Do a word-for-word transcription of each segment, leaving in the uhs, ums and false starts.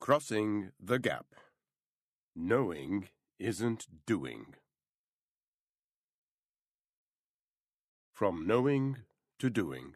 Crossing the gap. Knowing isn't doing. From knowing to doing.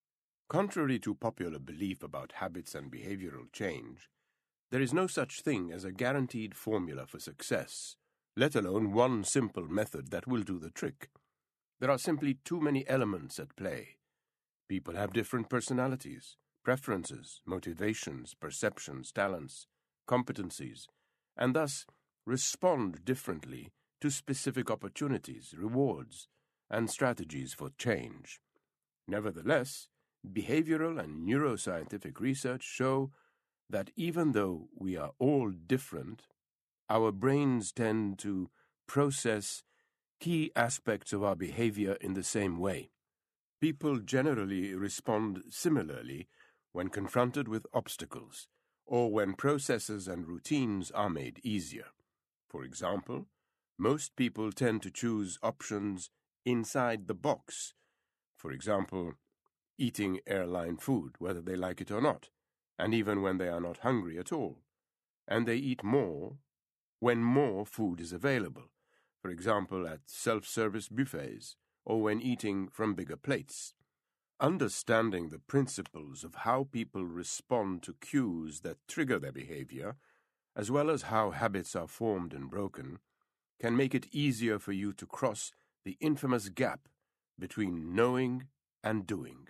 Contrary to popular belief about habits and behavioral change, there is no such thing as a guaranteed formula for success, let alone one simple method that will do the trick. There are simply too many elements at play. People have different personalities, preferences, motivations, perceptions, talents, competencies, and thus respond differently to specific opportunities, rewards, and strategies for change. Nevertheless, behavioral and neuroscientific research show that even though we are all different, our brains tend to process key aspects of our behavior in the same way. People generally respond similarly when confronted with obstacles, or when processes and routines are made easier. For example, most people tend to choose options inside the box. For example, eating airline food, whether they like it or not, and even when they are not hungry at all. And they eat more when more food is available, for example at self-service buffets, or when eating from bigger plates. Understanding the principles of how people respond to cues that trigger their behavior, as well as how habits are formed and broken, can make it easier for you to cross the infamous gap between knowing and doing.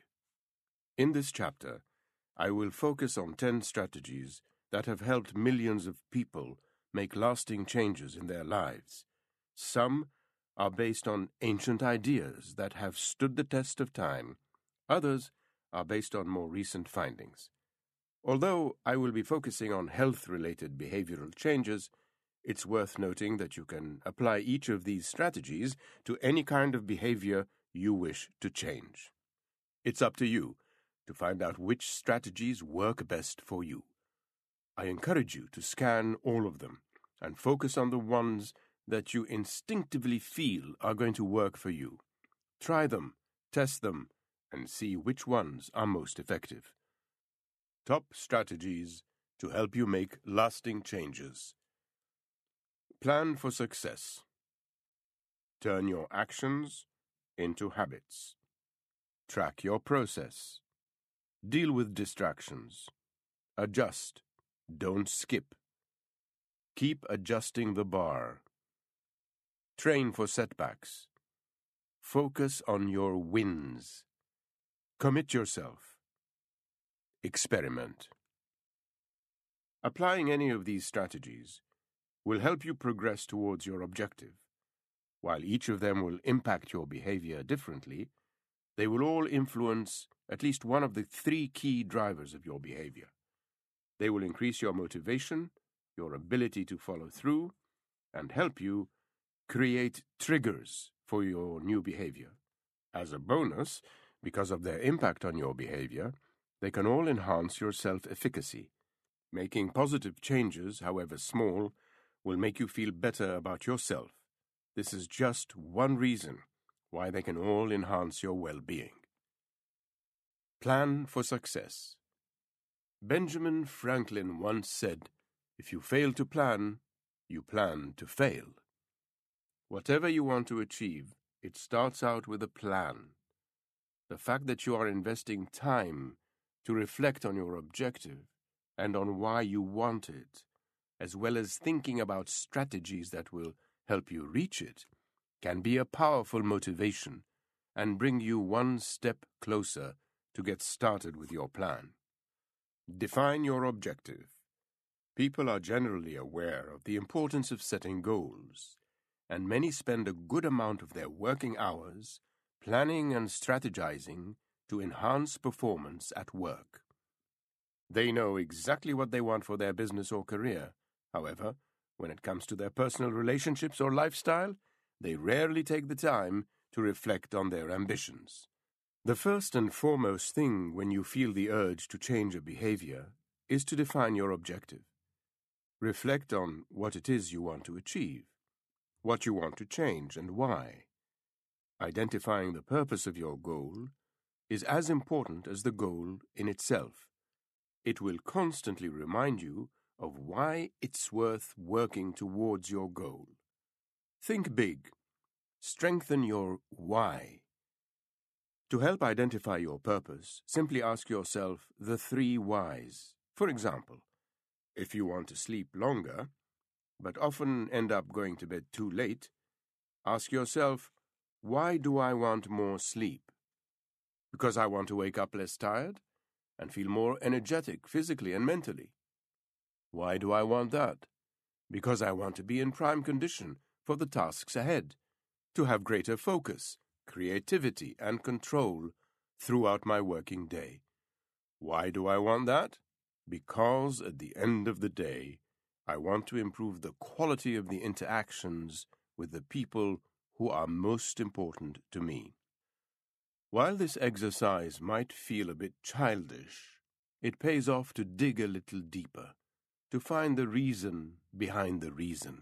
In this chapter, I will focus on ten strategies that have helped millions of people make lasting changes in their lives. Some are based on ancient ideas that have stood the test of time. Others are based on more recent findings. Although I will be focusing on health-related behavioral changes, it's worth noting that you can apply each of these strategies to any kind of behavior you wish to change. It's up to you to find out which strategies work best for you. I encourage you to scan all of them and focus on the ones that you instinctively feel are going to work for you. Try them, test them, and see which ones are most effective. Top strategies to help you make lasting changes. Plan for success. Turn your actions into habits. Track your process. Deal with distractions. Adjust. Don't skip. Keep adjusting the bar. Train for setbacks. Focus on your wins. Commit yourself. Experiment. Applying any of these strategies will help you progress towards your objective. While each of them will impact your behavior differently, they will all influence at least one of the three key drivers of your behavior. They will increase your motivation, your ability to follow through, and help you create triggers for your new behavior. As a bonus, because of their impact on your behavior, they can all enhance your self-efficacy. Making positive changes, however small, will make you feel better about yourself. This is just one reason why they can all enhance your well-being. Plan for success. Benjamin Franklin once said, "If you fail to plan, you plan to fail." Whatever you want to achieve, it starts out with a plan. The fact that you are investing time to reflect on your objective and on why you want it, as well as thinking about strategies that will help you reach it, can be a powerful motivation and bring you one step closer to get started with your plan. Define your objective. People are generally aware of the importance of setting goals, and many spend a good amount of their working hours planning and strategizing to enhance performance at work. They know exactly what they want for their business or career. However, when it comes to their personal relationships or lifestyle, they rarely take the time to reflect on their ambitions. The first and foremost thing when you feel the urge to change a behavior is to define your objective. Reflect on what it is you want to achieve, what you want to change, and why. Identifying the purpose of your goal is as important as the goal in itself. It will constantly remind you of why it's worth working towards your goal. Think big. Strengthen your why. To help identify your purpose, simply ask yourself the three whys. For example, if you want to sleep longer, but often end up going to bed too late, ask yourself, why do I want more sleep? Because I want to wake up less tired and feel more energetic physically and mentally. Why do I want that? Because I want to be in prime condition for the tasks ahead, to have greater focus, creativity, and control throughout my working day. Why do I want that? Because at the end of the day, I want to improve the quality of the interactions with the people who are most important to me. While this exercise might feel a bit childish, it pays off to dig a little deeper, to find the reason behind the reason.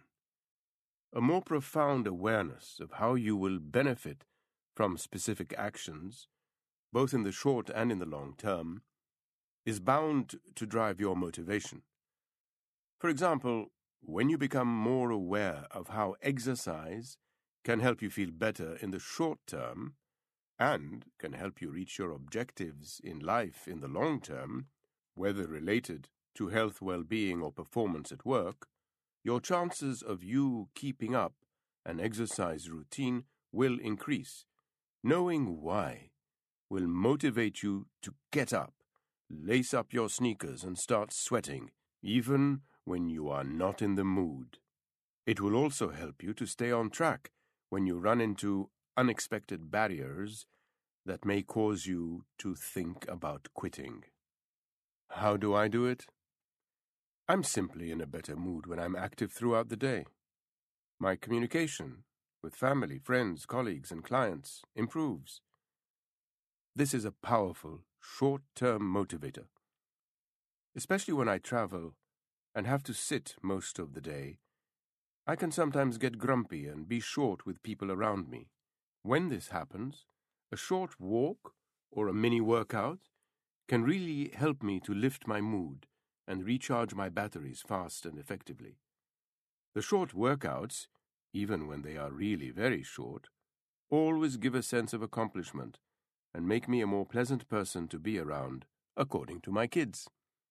A more profound awareness of how you will benefit from specific actions, both in the short and in the long term, is bound to drive your motivation. For example, when you become more aware of how exercise can help you feel better in the short term and can help you reach your objectives in life in the long term, whether related to health, well-being, or performance at work, your chances of you keeping up an exercise routine will increase. Knowing why will motivate you to get up, lace up your sneakers, and start sweating, even when you are not in the mood. It will also help you to stay on track when you run into unexpected barriers that may cause you to think about quitting. How do I do it? I'm simply in a better mood when I'm active throughout the day. My communication with family, friends, colleagues, and clients improves. This is a powerful, short-term motivator. Especially when I travel and have to sit most of the day, I can sometimes get grumpy and be short with people around me. When this happens, a short walk or a mini workout can really help me to lift my mood and recharge my batteries fast and effectively. The short workouts, even when they are really very short, always give a sense of accomplishment and make me a more pleasant person to be around, according to my kids.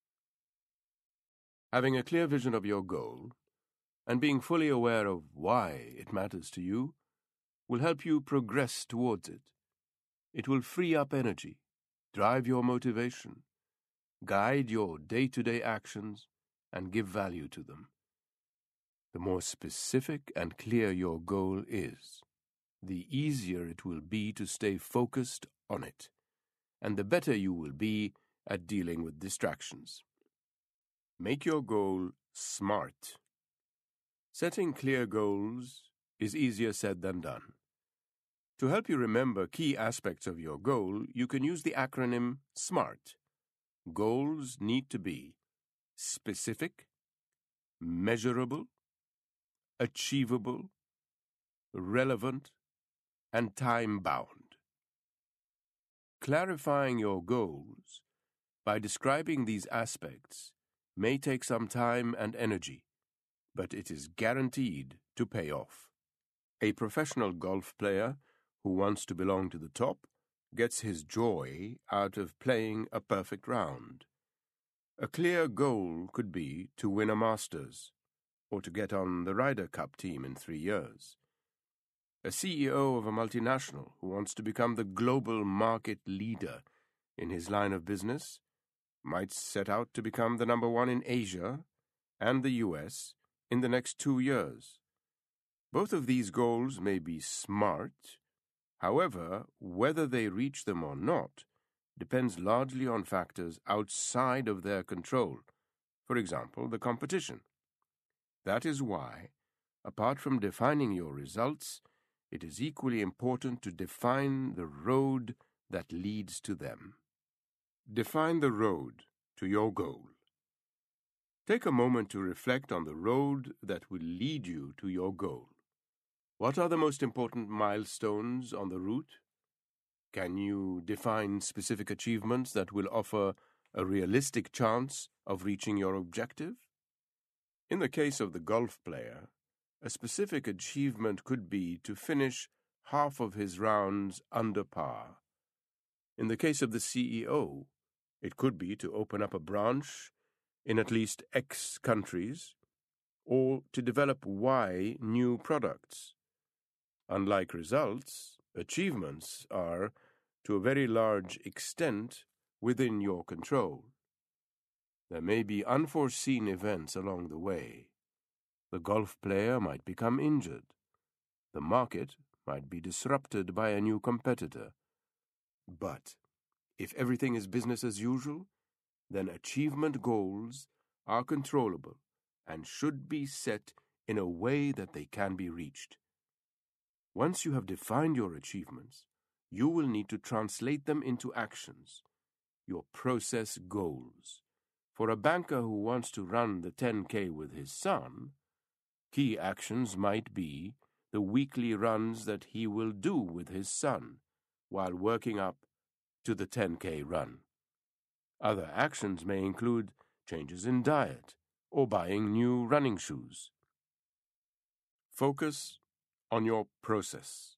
Having a clear vision of your goal and being fully aware of why it matters to you will help you progress towards it. It will free up energy, drive your motivation, guide your day-to-day actions, and give value to them. The more specific and clear your goal is, the easier it will be to stay focused on it, and the better you will be at dealing with distractions. Make your goal SMART. Setting clear goals is easier said than done. To help you remember key aspects of your goal, you can use the acronym SMART. Goals need to be specific, measurable, achievable, relevant, and time-bound. Clarifying your goals by describing these aspects may take some time and energy, but it is guaranteed to pay off. A professional golf player who wants to belong to the top gets his joy out of playing a perfect round. A clear goal could be to win a Masters, or to get on the Ryder Cup team in three years. A C E O of a multinational who wants to become the global market leader in his line of business might set out to become the number one in Asia and the U S in the next two years. Both of these goals may be SMART. However, whether they reach them or not depends largely on factors outside of their control, for example, the competition. That is why, apart from defining your results, it is equally important to define the road that leads to them. Define the road to your goal. Take a moment to reflect on the road that will lead you to your goal. What are the most important milestones on the route? Can you define specific achievements that will offer a realistic chance of reaching your objective? In the case of the golf player, a specific achievement could be to finish half of his rounds under par. In the case of the C E O, it could be to open up a branch in at least X countries, or to develop Y new products. Unlike results, achievements are, to a very large extent, within your control. There may be unforeseen events along the way. The golf player might become injured. The market might be disrupted by a new competitor. But if everything is business as usual, then achievement goals are controllable and should be set in a way that they can be reached. Once you have defined your achievements, you will need to translate them into actions, your process goals. For a banker who wants to run the ten K with his son, key actions might be the weekly runs that he will do with his son while working up to the ten K run. Other actions may include changes in diet or buying new running shoes. Focus on your process.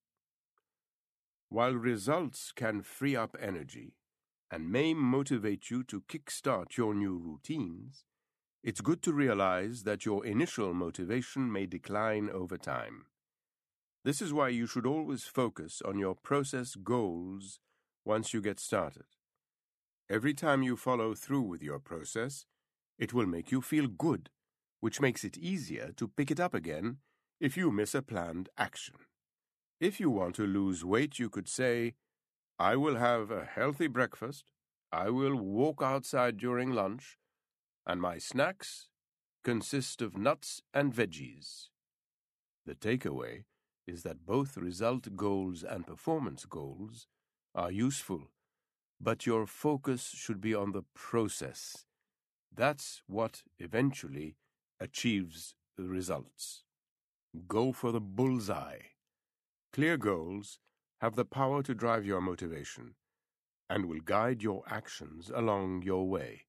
While results can free up energy and may motivate you to kickstart your new routines, it's good to realize that your initial motivation may decline over time. This is why you should always focus on your process goals once you get started. Every time you follow through with your process, it will make you feel good, which makes it easier to pick it up again if you miss a planned action. If you want to lose weight, you could say, I will have a healthy breakfast, I will walk outside during lunch, and my snacks consist of nuts and veggies. The takeaway is that both result goals and performance goals are useful, but your focus should be on the process. That's what eventually achieves the results. Go for the bullseye. Clear goals have the power to drive your motivation and will guide your actions along your way.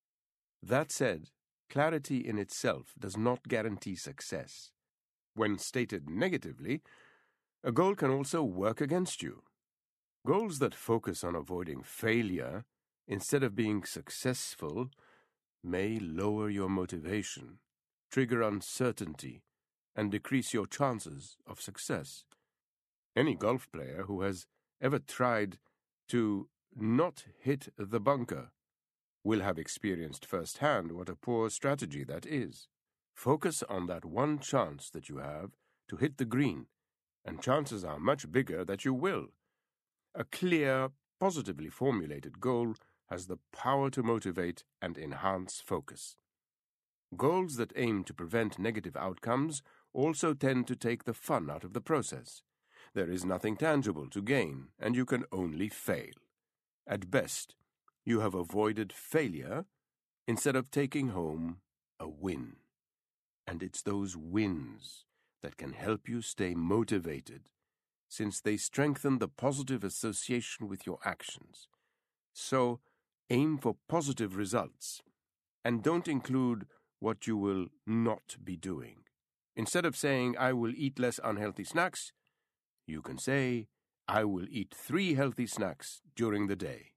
That said, clarity in itself does not guarantee success. When stated negatively, a goal can also work against you. Goals that focus on avoiding failure instead of being successful may lower your motivation, trigger uncertainty, and decrease your chances of success. Any golf player who has ever tried to not hit the bunker will have experienced firsthand what a poor strategy that is. Focus on that one chance that you have to hit the green, and chances are much bigger that you will. A clear, positively formulated goal has the power to motivate and enhance focus. Goals that aim to prevent negative outcomes also tend to take the fun out of the process. There is nothing tangible to gain, and you can only fail. At best, you have avoided failure instead of taking home a win. And it's those wins that can help you stay motivated, since they strengthen the positive association with your actions. So, aim for positive results, and don't include what you will not be doing. Instead of saying, I will eat less unhealthy snacks, you can say, I will eat three healthy snacks during the day.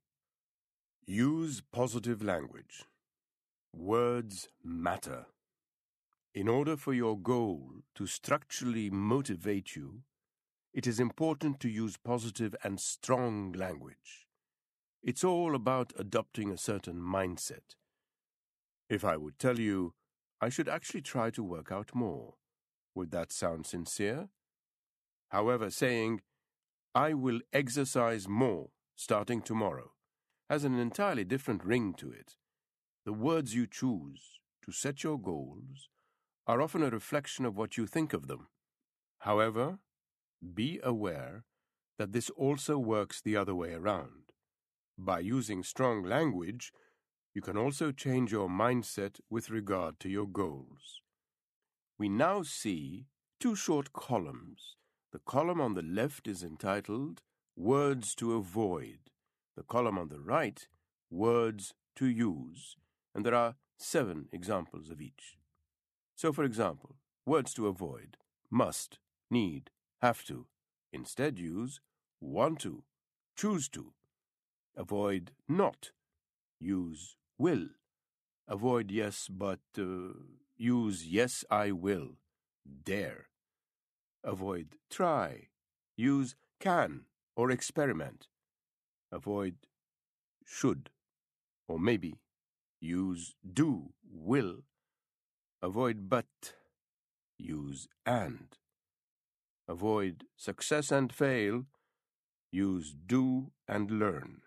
Use positive language. Words matter. In order for your goal to structurally motivate you, it is important to use positive and strong language. It's all about adopting a certain mindset. If I would tell you, I should actually try to work out more, would that sound sincere? However, saying, I will exercise more starting tomorrow, has an entirely different ring to it. The words you choose to set your goals are often a reflection of what you think of them. However, be aware that this also works the other way around. By using strong language, you can also change your mindset with regard to your goals. We now see two short columns. The column on the left is entitled Words to Avoid. The column on the right, Words to Use. And there are seven examples of each. So, for example, words to avoid: must, need, have to. Instead use want to, choose to. Avoid not. Use will. Avoid yes, but uh, use yes, I will. Dare. Avoid try. Use can or experiment. Avoid should or maybe. Use do, will. Avoid but. Use and. Avoid success and fail. Use do and learn.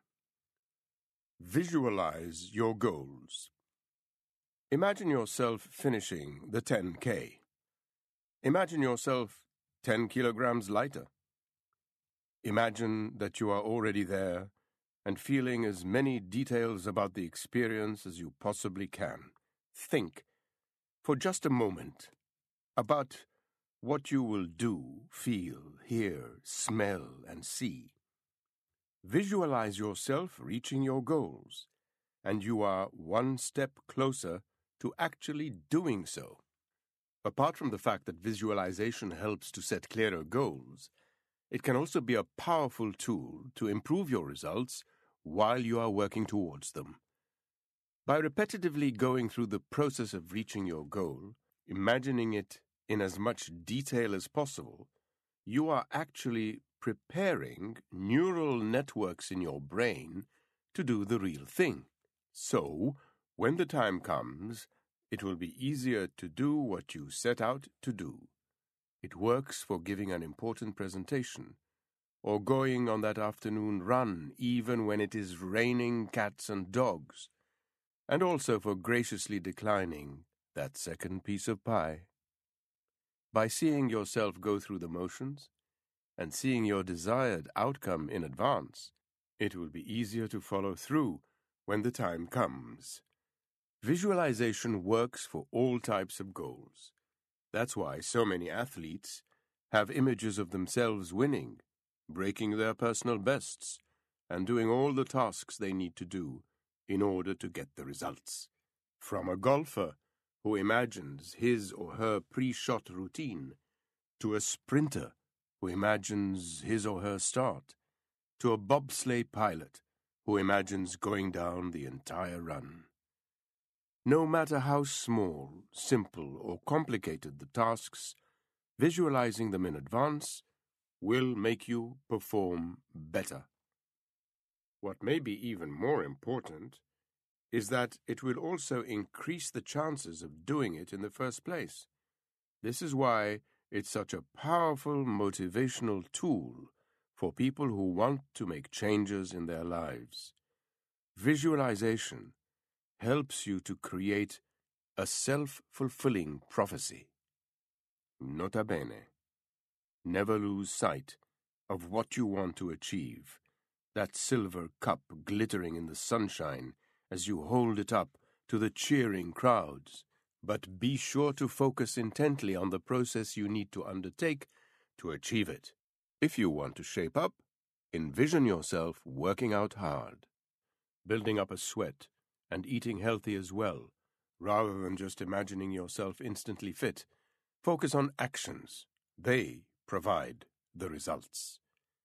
Visualize your goals. Imagine yourself finishing the ten K. Imagine yourself ten kilograms lighter. Imagine that you are already there and feeling as many details about the experience as you possibly can. Think, for just a moment, about what you will do, feel, hear, smell, and see. Visualize yourself reaching your goals, and you are one step closer to actually doing so. Apart from the fact that visualization helps to set clearer goals, it can also be a powerful tool to improve your results while you are working towards them. By repetitively going through the process of reaching your goal, imagining it in as much detail as possible, you are actually preparing neural networks in your brain to do the real thing. So, when the time comes, it will be easier to do what you set out to do. It works for giving an important presentation, or going on that afternoon run even when it is raining cats and dogs, and also for graciously declining that second piece of pie. By seeing yourself go through the motions, and seeing your desired outcome in advance, it will be easier to follow through when the time comes. Visualization works for all types of goals. That's why so many athletes have images of themselves winning, breaking their personal bests, and doing all the tasks they need to do in order to get the results. From a golfer who imagines his or her pre-shot routine, to a sprinter who imagines his or her start, to a bobsleigh pilot who imagines going down the entire run. No matter how small, simple, or complicated the tasks, visualizing them in advance will make you perform better. What may be even more important is that it will also increase the chances of doing it in the first place. This is why it's such a powerful motivational tool for people who want to make changes in their lives. Visualization helps you to create a self-fulfilling prophecy. Nota bene. Never lose sight of what you want to achieve, that silver cup glittering in the sunshine as you hold it up to the cheering crowds, but be sure to focus intently on the process you need to undertake to achieve it. If you want to shape up, envision yourself working out hard, building up a sweat, and eating healthy as well, rather than just imagining yourself instantly fit. Focus on actions. They provide the results.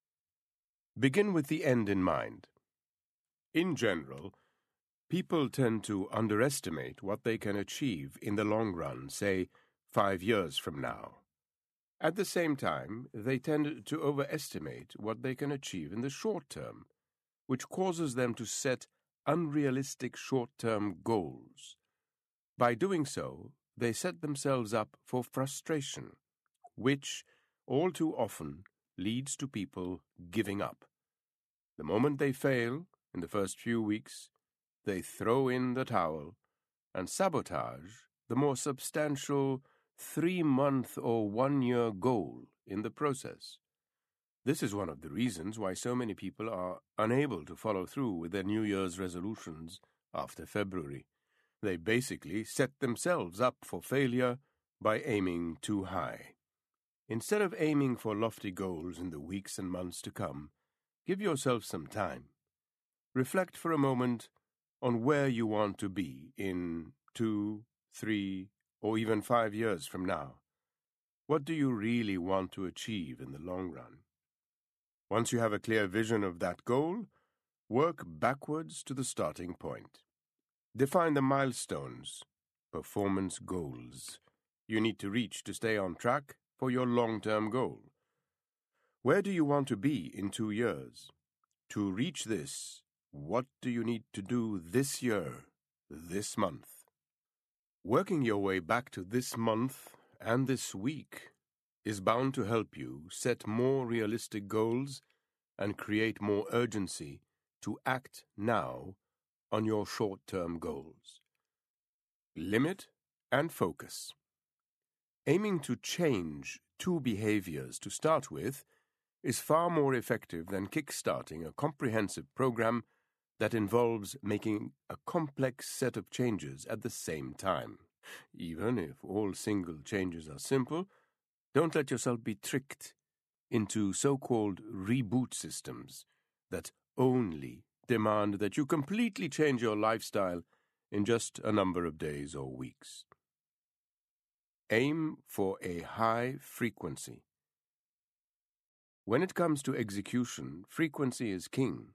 Begin with the end in mind. In general, people tend to underestimate what they can achieve in the long run, say, five years from now. At the same time, they tend to overestimate what they can achieve in the short term, which causes them to set unrealistic short-term goals. By doing so, they set themselves up for frustration, which, all too often, leads to people giving up. The moment they fail, in the first few weeks, they throw in the towel and sabotage the more substantial three-month or one-year goal in the process. This is one of the reasons why so many people are unable to follow through with their New Year's resolutions after February. They basically set themselves up for failure by aiming too high. Instead of aiming for lofty goals in the weeks and months to come, give yourself some time. Reflect for a moment on where you want to be in two, three, or even five years from now? What do you really want to achieve in the long run? Once you have a clear vision of that goal, work backwards to the starting point. Define the milestones, performance goals, you need to reach to stay on track for your long-term goal. Where do you want to be in two years? To reach this, what do you need to do this year, this month? Working your way back to this month and this week is bound to help you set more realistic goals and create more urgency to act now on your short-term goals. Limit and focus. Aiming to change two behaviors to start with is far more effective than kickstarting a comprehensive program that involves making a complex set of changes at the same time. Even if all single changes are simple, don't let yourself be tricked into so-called reboot systems that only demand that you completely change your lifestyle in just a number of days or weeks. Aim for a high frequency. When it comes to execution, frequency is king.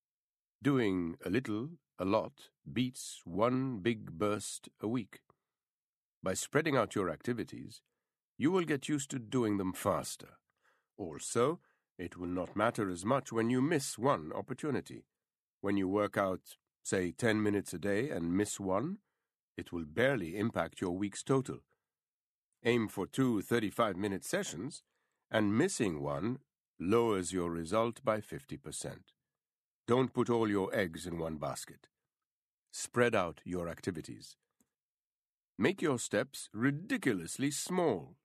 Doing a little, a lot, beats one big burst a week. By spreading out your activities, you will get used to doing them faster. Also, it will not matter as much when you miss one opportunity. When you work out, say, ten minutes a day and miss one, it will barely impact your week's total. Aim for two thirty-five-minute sessions, and missing one lowers your result by fifty percent. Don't put all your eggs in one basket. Spread out your activities. Make your steps ridiculously small.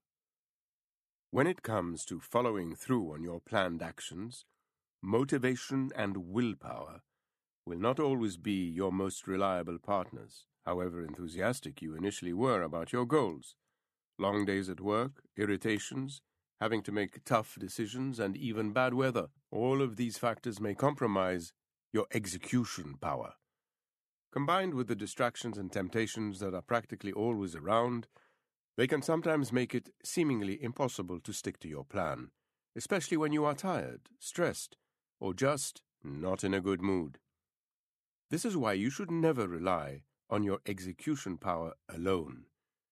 When it comes to following through on your planned actions, motivation and willpower will not always be your most reliable partners, however enthusiastic you initially were about your goals. Long days at work, irritations, having to make tough decisions, and even bad weather, all of these factors may compromise your execution power. Combined with the distractions and temptations that are practically always around, they can sometimes make it seemingly impossible to stick to your plan, especially when you are tired, stressed, or just not in a good mood. This is why you should never rely on your execution power alone.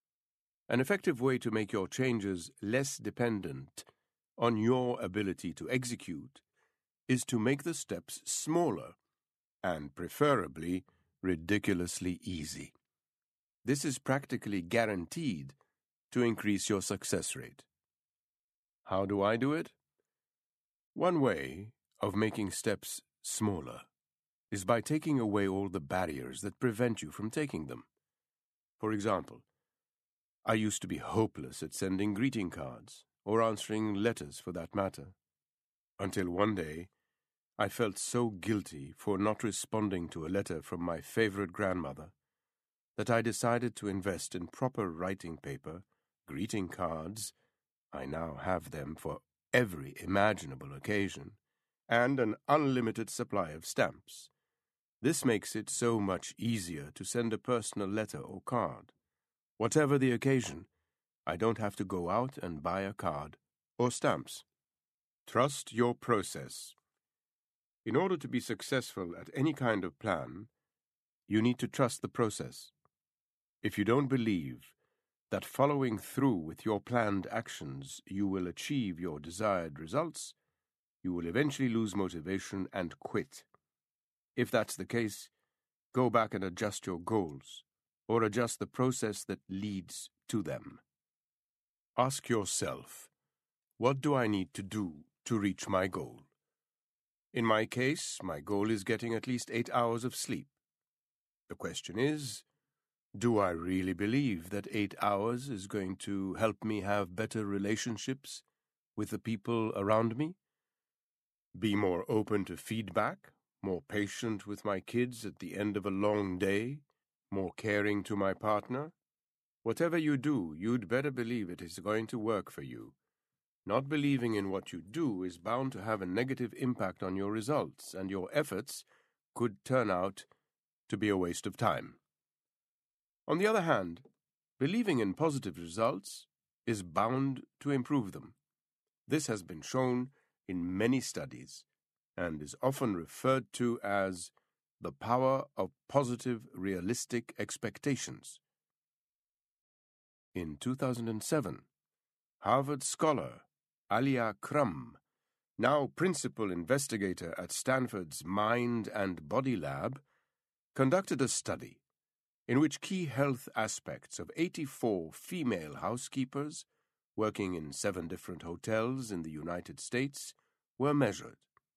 An effective way to make your changes less dependent on your ability to execute is to make the steps smaller and preferably ridiculously easy. This is practically guaranteed to increase your success rate. How do I do it? One way of making steps smaller is by taking away all the barriers that prevent you from taking them. For example, I used to be hopeless at sending greeting cards, or answering letters for that matter, until one day I felt so guilty for not responding to a letter from my favorite grandmother that I decided to invest in proper writing paper, greeting cards — I now have them for every imaginable occasion — and an unlimited supply of stamps. This makes it so much easier to send a personal letter or card. Whatever the occasion, I don't have to go out and buy a card or stamps. Trust your process. In order to be successful at any kind of plan, you need to trust the process. If you don't believe that following through with your planned actions you will achieve your desired results, you will eventually lose motivation and quit. If that's the case, go back and adjust your goals, or adjust the process that leads to them. Ask yourself, what do I need to do to reach my goal? In my case, my goal is getting at least eight hours of sleep. The question is, do I really believe that eight hours is going to help me have better relationships with the people around me? Be more open to feedback, more patient with my kids at the end of a long day, more caring to my partner? Whatever you do, you'd better believe it is going to work for you. Not believing in what you do is bound to have a negative impact on your results, and your efforts could turn out to be a waste of time. On the other hand, Believing in positive results is bound to improve them. This has been shown in many studies and is often referred to as the power of positive realistic expectations. In two thousand seven, Harvard scholar Alia Crum, now principal investigator at Stanford's Mind and Body Lab, conducted a study in which key health aspects of eighty-four female housekeepers working in seven different hotels in the United States were measured.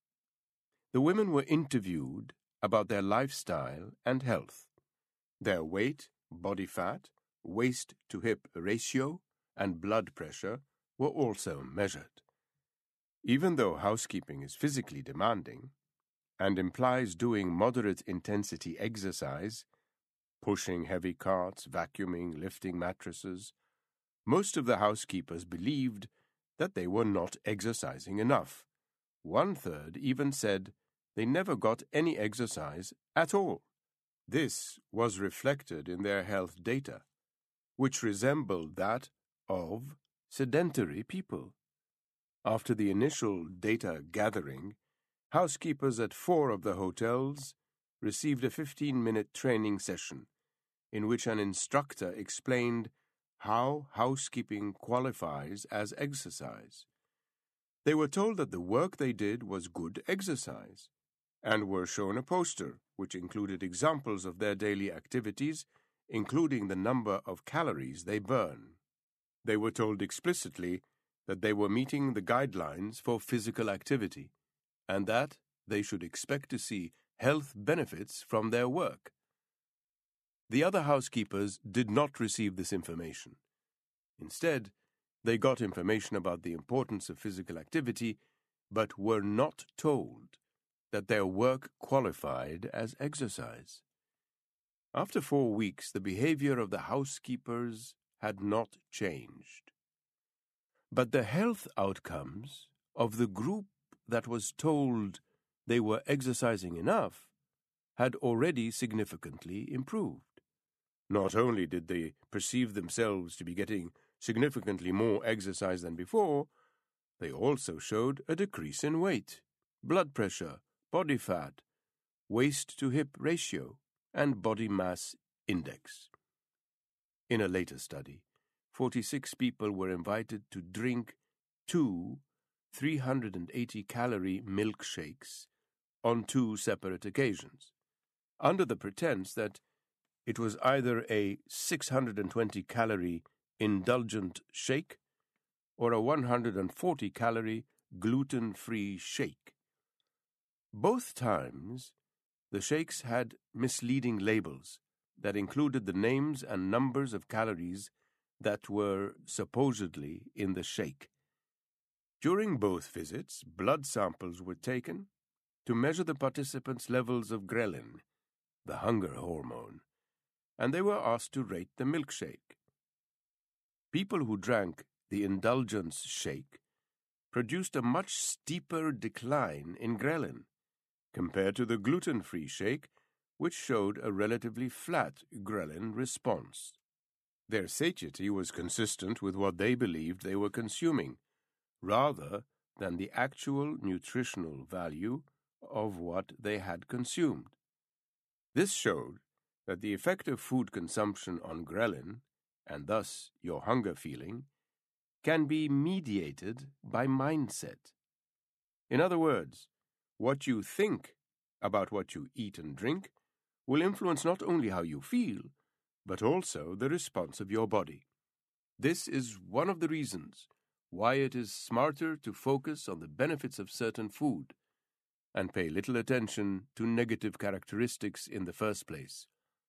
The women were interviewed about their lifestyle and health. Their weight, body fat, waist-to-hip ratio, and blood pressure were also measured. Even though housekeeping is physically demanding and implies doing moderate-intensity exercise, pushing heavy carts, vacuuming, lifting mattresses, most of the housekeepers believed that they were not exercising enough. One-third even said they never got any exercise at all. This was reflected in their health data, which resembled that of sedentary people. After the initial data gathering, housekeepers at four of the hotels received a fifteen-minute training session in which an instructor explained how housekeeping qualifies as exercise. They were told that the work they did was good exercise, and were shown a poster which included examples of their daily activities, including the number of calories they burn. They were told explicitly that they were meeting the guidelines for physical activity, and that they should expect to see health benefits from their work. The other housekeepers did not receive this information. Instead, they got information about the importance of physical activity, but were not told that their work qualified as exercise. After four weeks, the behavior of the housekeepers had not changed. But the health outcomes of the group that was told they were exercising enough had already significantly improved. Not only did they perceive themselves to be getting significantly more exercise than before, they also showed a decrease in weight, blood pressure, body fat, waist-to-hip ratio, and body mass index. In a later study, forty-six people were invited to drink two three hundred eighty calorie milkshakes on two separate occasions, under the pretense that it was either a six hundred twenty calorie indulgent shake or a one hundred forty calorie gluten-free shake. Both times, the shakes had misleading labels that included the names and numbers of calories that were supposedly in the shake. During both visits, blood samples were taken to measure the participants' levels of ghrelin, the hunger hormone, and they were asked to rate the milkshake. People who drank the indulgence shake produced a much steeper decline in ghrelin compared to the gluten-free shake, which showed a relatively flat ghrelin response. Their satiety was consistent with what they believed they were consuming, rather than the actual nutritional value of what they had consumed. This showed that the effect of food consumption on ghrelin, and thus your hunger feeling, can be mediated by mindset. In other words, what you think about what you eat and drink will influence not only how you feel, but also the response of your body. This is one of the reasons why it is smarter to focus on the benefits of certain food and pay little attention to negative characteristics in the first place.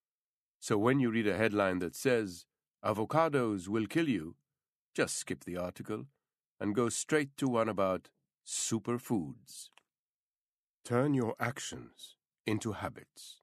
So when you read a headline that says, "Avocados will kill you," just skip the article and go straight to one about superfoods. Turn your actions into habits.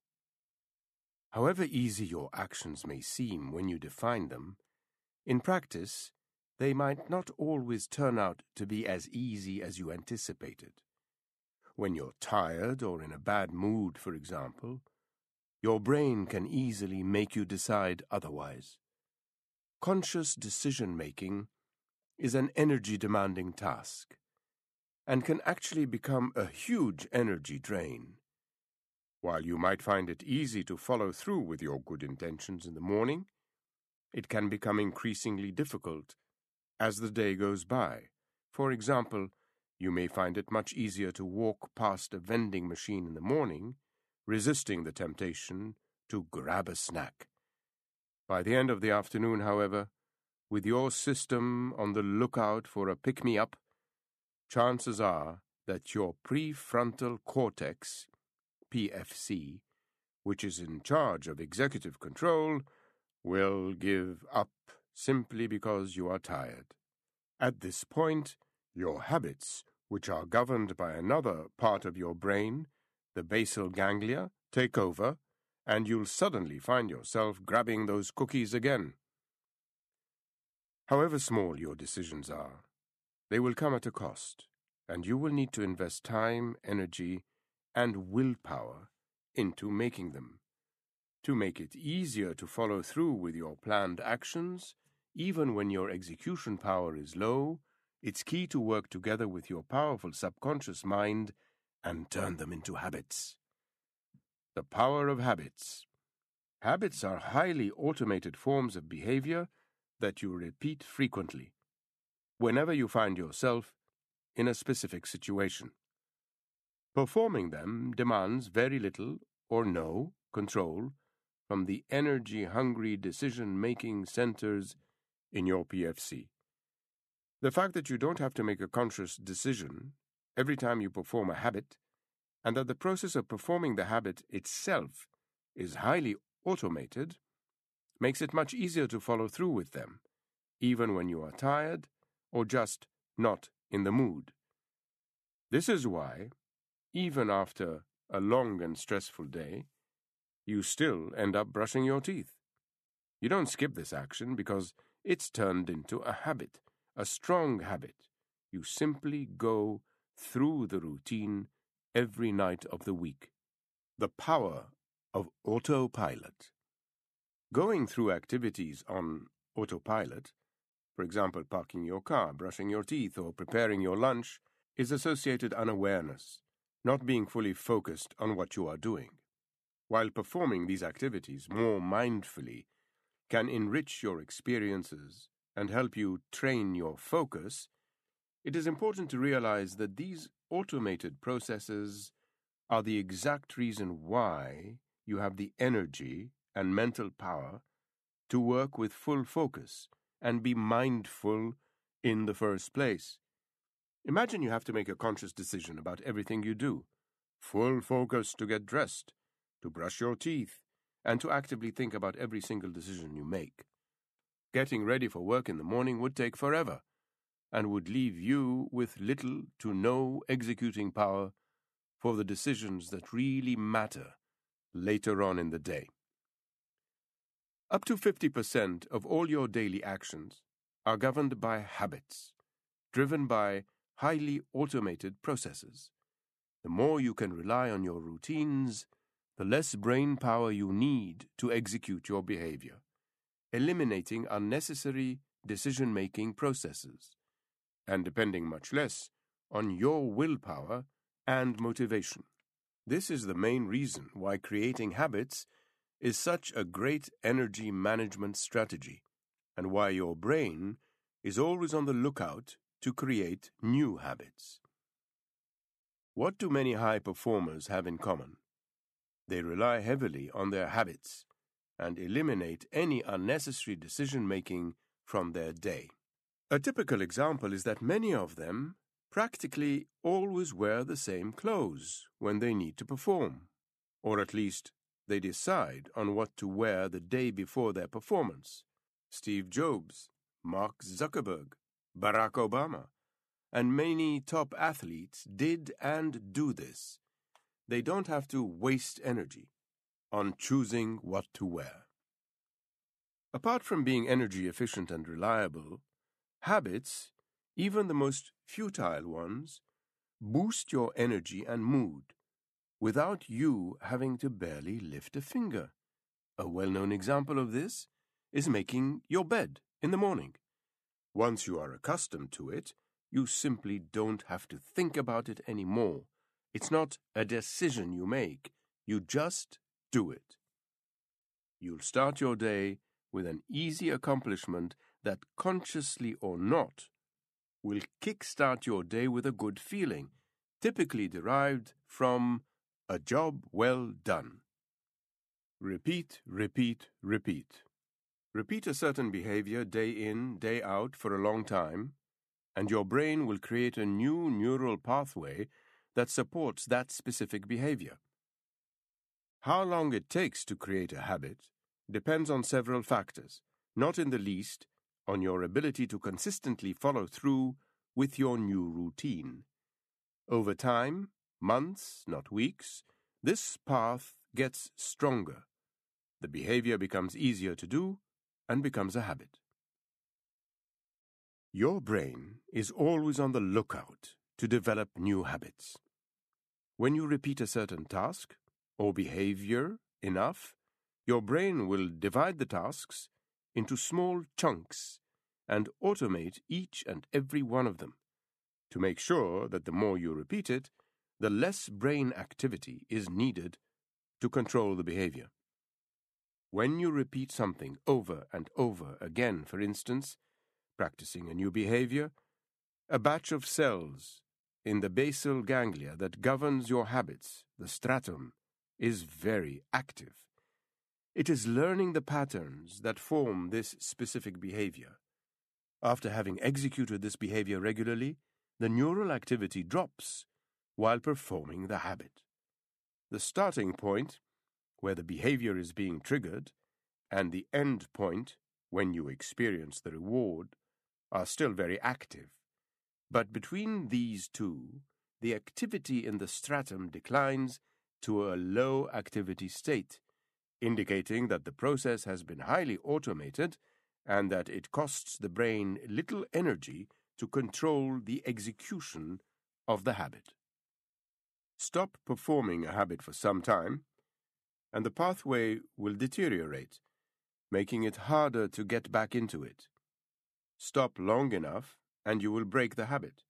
However easy your actions may seem when you define them, in practice, they might not always turn out to be as easy as you anticipated. When you're tired or in a bad mood, for example, your brain can easily make you decide otherwise. conscious decision-making is an energy-demanding task and can actually become a huge energy drain. While you might find it easy to follow through with your good intentions in the morning, it can become increasingly difficult as the day goes by. For example, you may find it much easier to walk past a vending machine in the morning, resisting the temptation to grab a snack. By the end of the afternoon, however, with your system on the lookout for a pick-me-up, chances are that your prefrontal cortex, P F C, which is in charge of executive control, will give up simply because you are tired. At this point, your habits, which are governed by another part of your brain, the basal ganglia, take over, and you'll suddenly find yourself grabbing those cookies again. However small your decisions are, they will come at a cost, and you will need to invest time, energy, and willpower into making them. To make it easier to follow through with your planned actions, even when your execution power is low, it's key to work together with your powerful subconscious mind and turn them into habits. The power of habits. Habits are highly automated forms of behavior that you repeat frequently, whenever you find yourself in a specific situation. Performing them demands very little or no control from the energy-hungry decision-making centers in your P F C. The fact that you don't have to make a conscious decision every time you perform a habit, and that the process of performing the habit itself is highly automated, makes it much easier to follow through with them, even when you are tired or just not in the mood. This is why, even after a long and stressful day, you still end up brushing your teeth. You don't skip this action because it's turned into a habit, a strong habit. You simply go through the routine every night of the week. The power of autopilot. Going through activities on autopilot, for example, parking your car, brushing your teeth, or preparing your lunch, is associated unawareness, not being fully focused on what you are doing. While performing these activities more mindfully can enrich your experiences and help you train your focus, it is important to realize that these automated processes are the exact reason why you have the energy and mental power to work with full focus and be mindful in the first place. Imagine you have to make a conscious decision about everything you do. Full focus to get dressed, to brush your teeth, and to actively think about every single decision you make. Getting ready for work in the morning would take forever, and would leave you with little to no executing power for the decisions that really matter later on in the day. Up to fifty percent of all your daily actions are governed by habits, driven by highly automated processes. The more you can rely on your routines, the less brain power you need to execute your behavior, eliminating unnecessary decision-making processes, and depending much less on your willpower and motivation. This is the main reason why creating habits is such a great energy management strategy, and why your brain is always on the lookout to create new habits. What do many high performers have in common? They rely heavily on their habits and eliminate any unnecessary decision-making from their day. A typical example is that many of them practically always wear the same clothes when they need to perform, or at least they decide on what to wear the day before their performance. Steve Jobs, Mark Zuckerberg, Barack Obama, and many top athletes did and do this. They don't have to waste energy on choosing what to wear. Apart from being energy efficient and reliable, habits, even the most futile ones, boost your energy and mood without you having to barely lift a finger. A well-known example of this is making your bed in the morning. Once you are accustomed to it, you simply don't have to think about it anymore. It's not a decision you make. You just do it. You'll start your day with an easy accomplishment that, consciously or not, will kickstart your day with a good feeling, typically derived from a job well done. Repeat, repeat, repeat. Repeat a certain behavior day in, day out for a long time, and your brain will create a new neural pathway that supports that specific behavior. How long it takes to create a habit depends on several factors, not in the least on your ability to consistently follow through with your new routine. Over time, months, not weeks, this path gets stronger. The behavior becomes easier to do and becomes a habit. Your brain is always on the lookout to develop new habits. When you repeat a certain task or behavior enough, your brain will divide the tasks into small chunks and automate each and every one of them to make sure that the more you repeat it, the less brain activity is needed to control the behavior. When you repeat something over and over again, for instance, practicing a new behavior, a batch of cells in the basal ganglia that governs your habits, the stratum, is very active. It is learning the patterns that form this specific behavior. After having executed this behavior regularly, the neural activity drops while performing the habit. The starting point, where the behavior is being triggered, and the end point, when you experience the reward, are still very active. But between these two, the activity in the stratum declines to a low activity state, indicating that the process has been highly automated and that it costs the brain little energy to control the execution of the habit. Stop performing a habit for some time, and the pathway will deteriorate, making it harder to get back into it. Stop long enough, and you will break the habit.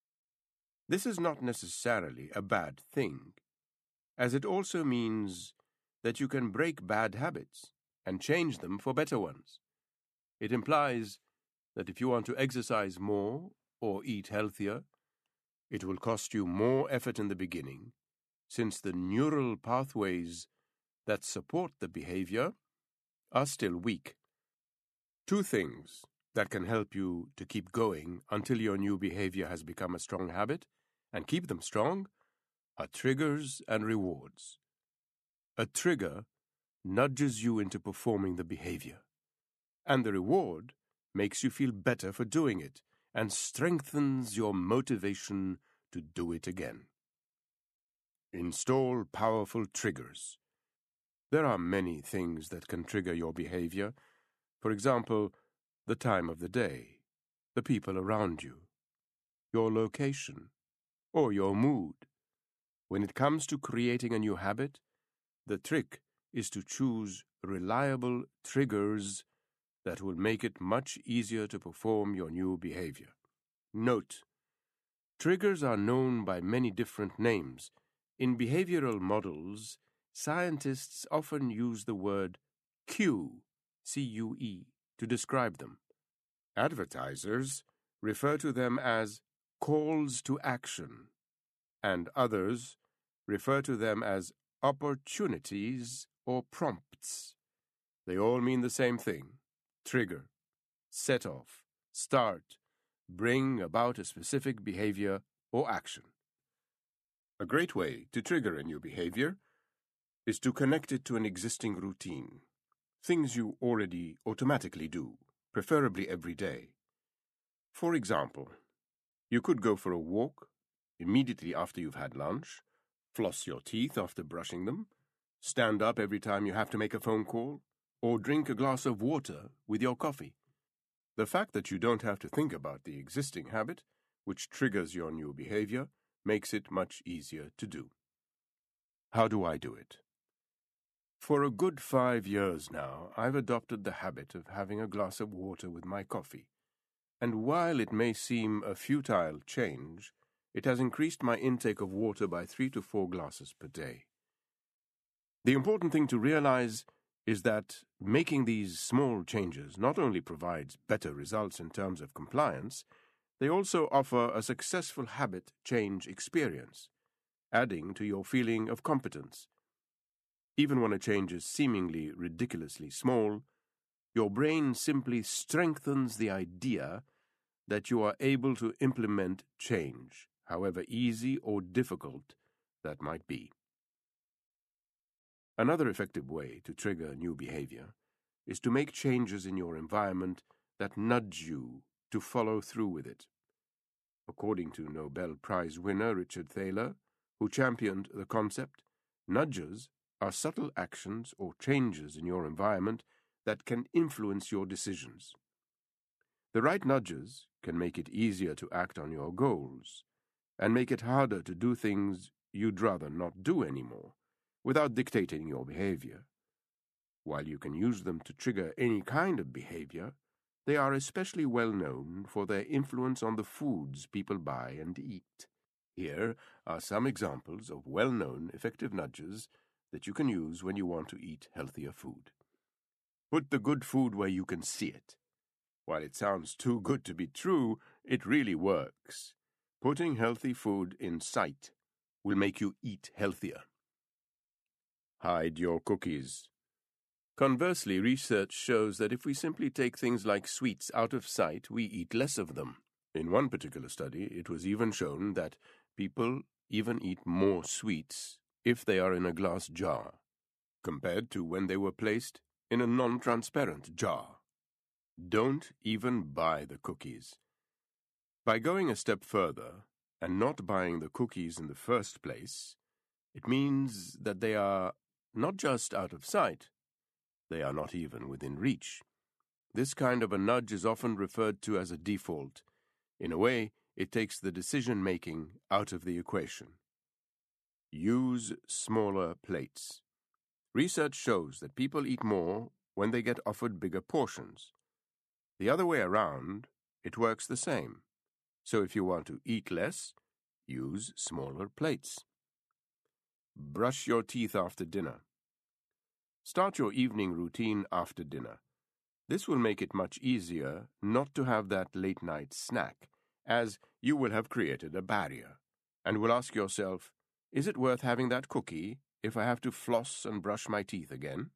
This is not necessarily a bad thing, as it also means that you can break bad habits and change them for better ones. It implies that if you want to exercise more or eat healthier, it will cost you more effort in the beginning, since the neural pathways that support the behavior are still weak. Two things that can help you to keep going until your new behavior has become a strong habit and keep them strong are triggers and rewards. A trigger nudges you into performing the behavior, and the reward makes you feel better for doing it and strengthens your motivation to do it again. Install powerful triggers. There are many things that can trigger your behavior. For example, the time of the day, the people around you, your location, or your mood. When it comes to creating a new habit, the trick is to choose reliable triggers that will make it much easier to perform your new behavior. Note: triggers are known by many different names. In behavioral models, scientists often use the word cue, C U E, to describe them. Advertisers refer to them as calls to action, and others refer to them as opportunities or prompts. They all mean the same thing: trigger, set off, start, bring about a specific behavior or action. A great way to trigger a new behavior is to connect it to an existing routine, things you already automatically do, preferably every day. For example, you could go for a walk immediately after you've had lunch, floss your teeth after brushing them, stand up every time you have to make a phone call, or drink a glass of water with your coffee. The fact that you don't have to think about the existing habit, which triggers your new behavior, makes it much easier to do. How do I do it? For a good five years now, I've adopted the habit of having a glass of water with my coffee, and while it may seem a futile change, it has increased my intake of water by three to four glasses per day. The important thing to realize is that making these small changes not only provides better results in terms of compliance, they also offer a successful habit change experience, adding to your feeling of competence. Even when a change is seemingly ridiculously small, your brain simply strengthens the idea that you are able to implement change, however easy or difficult that might be. Another effective way to trigger new behavior is to make changes in your environment that nudge you to follow through with it. According to Nobel Prize winner Richard Thaler, who championed the concept, nudges are subtle actions or changes in your environment that can influence your decisions. The right nudges can make it easier to act on your goals and make it harder to do things you'd rather not do anymore without dictating your behavior. While you can use them to trigger any kind of behavior, they are especially well known for their influence on the foods people buy and eat. Here are some examples of well-known effective nudges that you can use when you want to eat healthier food. Put the good food where you can see it. While it sounds too good to be true, it really works. Putting healthy food in sight will make you eat healthier. Hide your cookies. Conversely, research shows that if we simply take things like sweets out of sight, we eat less of them. In one particular study, it was even shown that people even eat more sweets if they are in a glass jar, compared to when they were placed in a non-transparent jar. Don't even buy the cookies. By going a step further and not buying the cookies in the first place, it means that they are not just out of sight, they are not even within reach. This kind of a nudge is often referred to as a default. In a way, it takes the decision-making out of the equation. Use smaller plates. Research shows that people eat more when they get offered bigger portions. The other way around, it works the same. So if you want to eat less, use smaller plates. Brush your teeth after dinner. Start your evening routine after dinner. This will make it much easier not to have that late-night snack, as you will have created a barrier, and will ask yourself, is it worth having that cookie if I have to floss and brush my teeth again?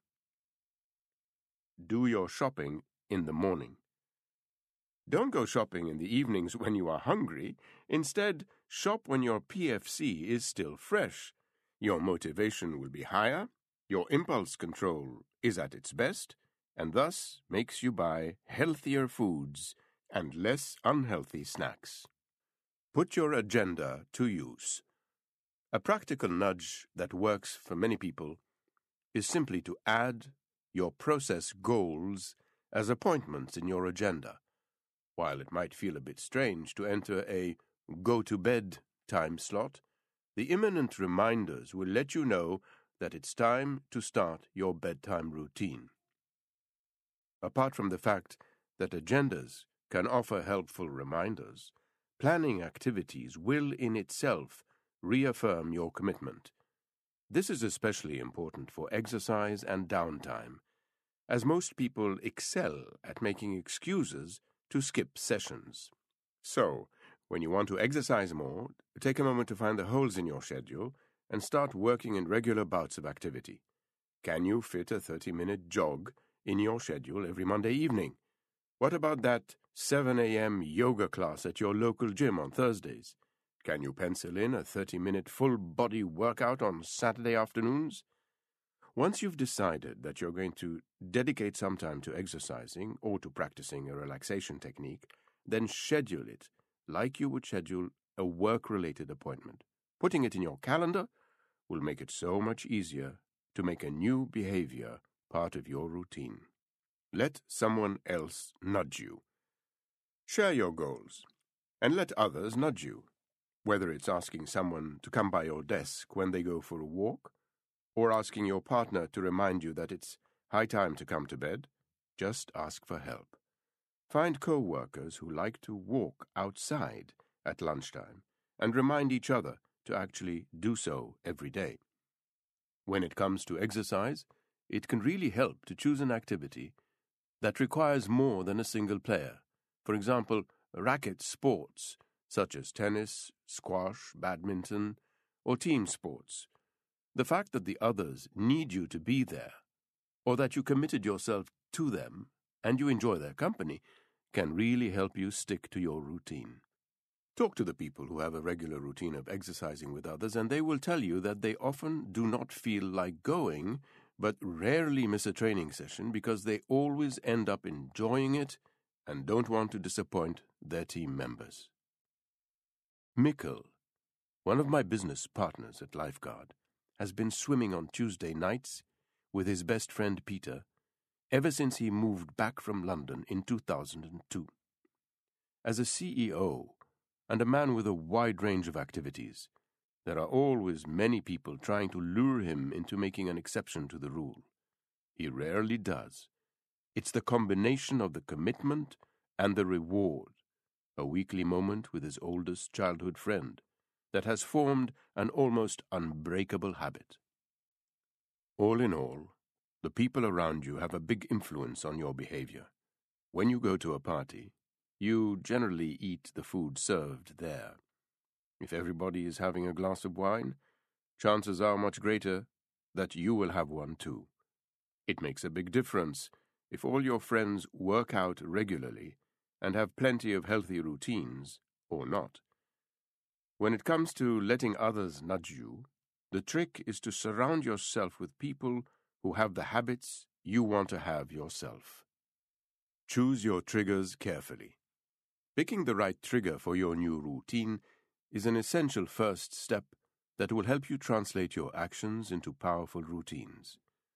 Do your shopping in the morning. Don't go shopping in the evenings when you are hungry. Instead, shop when your P F C is still fresh. Your motivation will be higher, your impulse control is at its best, and thus makes you buy healthier foods and less unhealthy snacks. Put your agenda to use. A practical nudge that works for many people is simply to add your process goals as appointments in your agenda. While it might feel a bit strange to enter a go-to-bed time slot, the imminent reminders will let you know that it's time to start your bedtime routine. Apart from the fact that agendas can offer helpful reminders, planning activities will in itself reaffirm your commitment. This is especially important for exercise and downtime, as most people excel at making excuses to skip sessions. So, when you want to exercise more, take a moment to find the holes in your schedule and start working in regular bouts of activity. Can you fit a thirty-minute jog in your schedule every Monday evening? What about that seven a.m. yoga class at your local gym on Thursdays? Can you pencil in a thirty-minute full-body workout on Saturday afternoons? Once you've decided that you're going to dedicate some time to exercising or to practicing a relaxation technique, then schedule it like you would schedule a work-related appointment. Putting it in your calendar will make it so much easier to make a new behavior part of your routine. Let someone else nudge you. Share your goals, and let others nudge you, whether it's asking someone to come by your desk when they go for a walk, or asking your partner to remind you that it's high time to come to bed, just ask for help. Find co-workers who like to walk outside at lunchtime and remind each other to actually do so every day. When it comes to exercise, it can really help to choose an activity that requires more than a single player. For example, racket sports such as tennis, squash, badminton, or team sports. The fact that the others need you to be there, or that you committed yourself to them and you enjoy their company, can really help you stick to your routine. Talk to the people who have a regular routine of exercising with others, and they will tell you that they often do not feel like going, but rarely miss a training session because they always end up enjoying it and don't want to disappoint their team members. Mikkel, one of my business partners at Lifeguard, has been swimming on Tuesday nights with his best friend Peter ever since he moved back from London in two thousand two. As a C E O and a man with a wide range of activities, there are always many people trying to lure him into making an exception to the rule. He rarely does. It's the combination of the commitment and the reward, a weekly moment with his oldest childhood friend, that has formed an almost unbreakable habit. All in all, the people around you have a big influence on your behavior. When you go to a party, you generally eat the food served there. If everybody is having a glass of wine, chances are much greater that you will have one too. It makes a big difference if all your friends work out regularly and have plenty of healthy routines or not. When it comes to letting others nudge you, the trick is to surround yourself with people who have the habits you want to have yourself. Choose your triggers carefully. Picking the right trigger for your new routine is an essential first step that will help you translate your actions into powerful routines.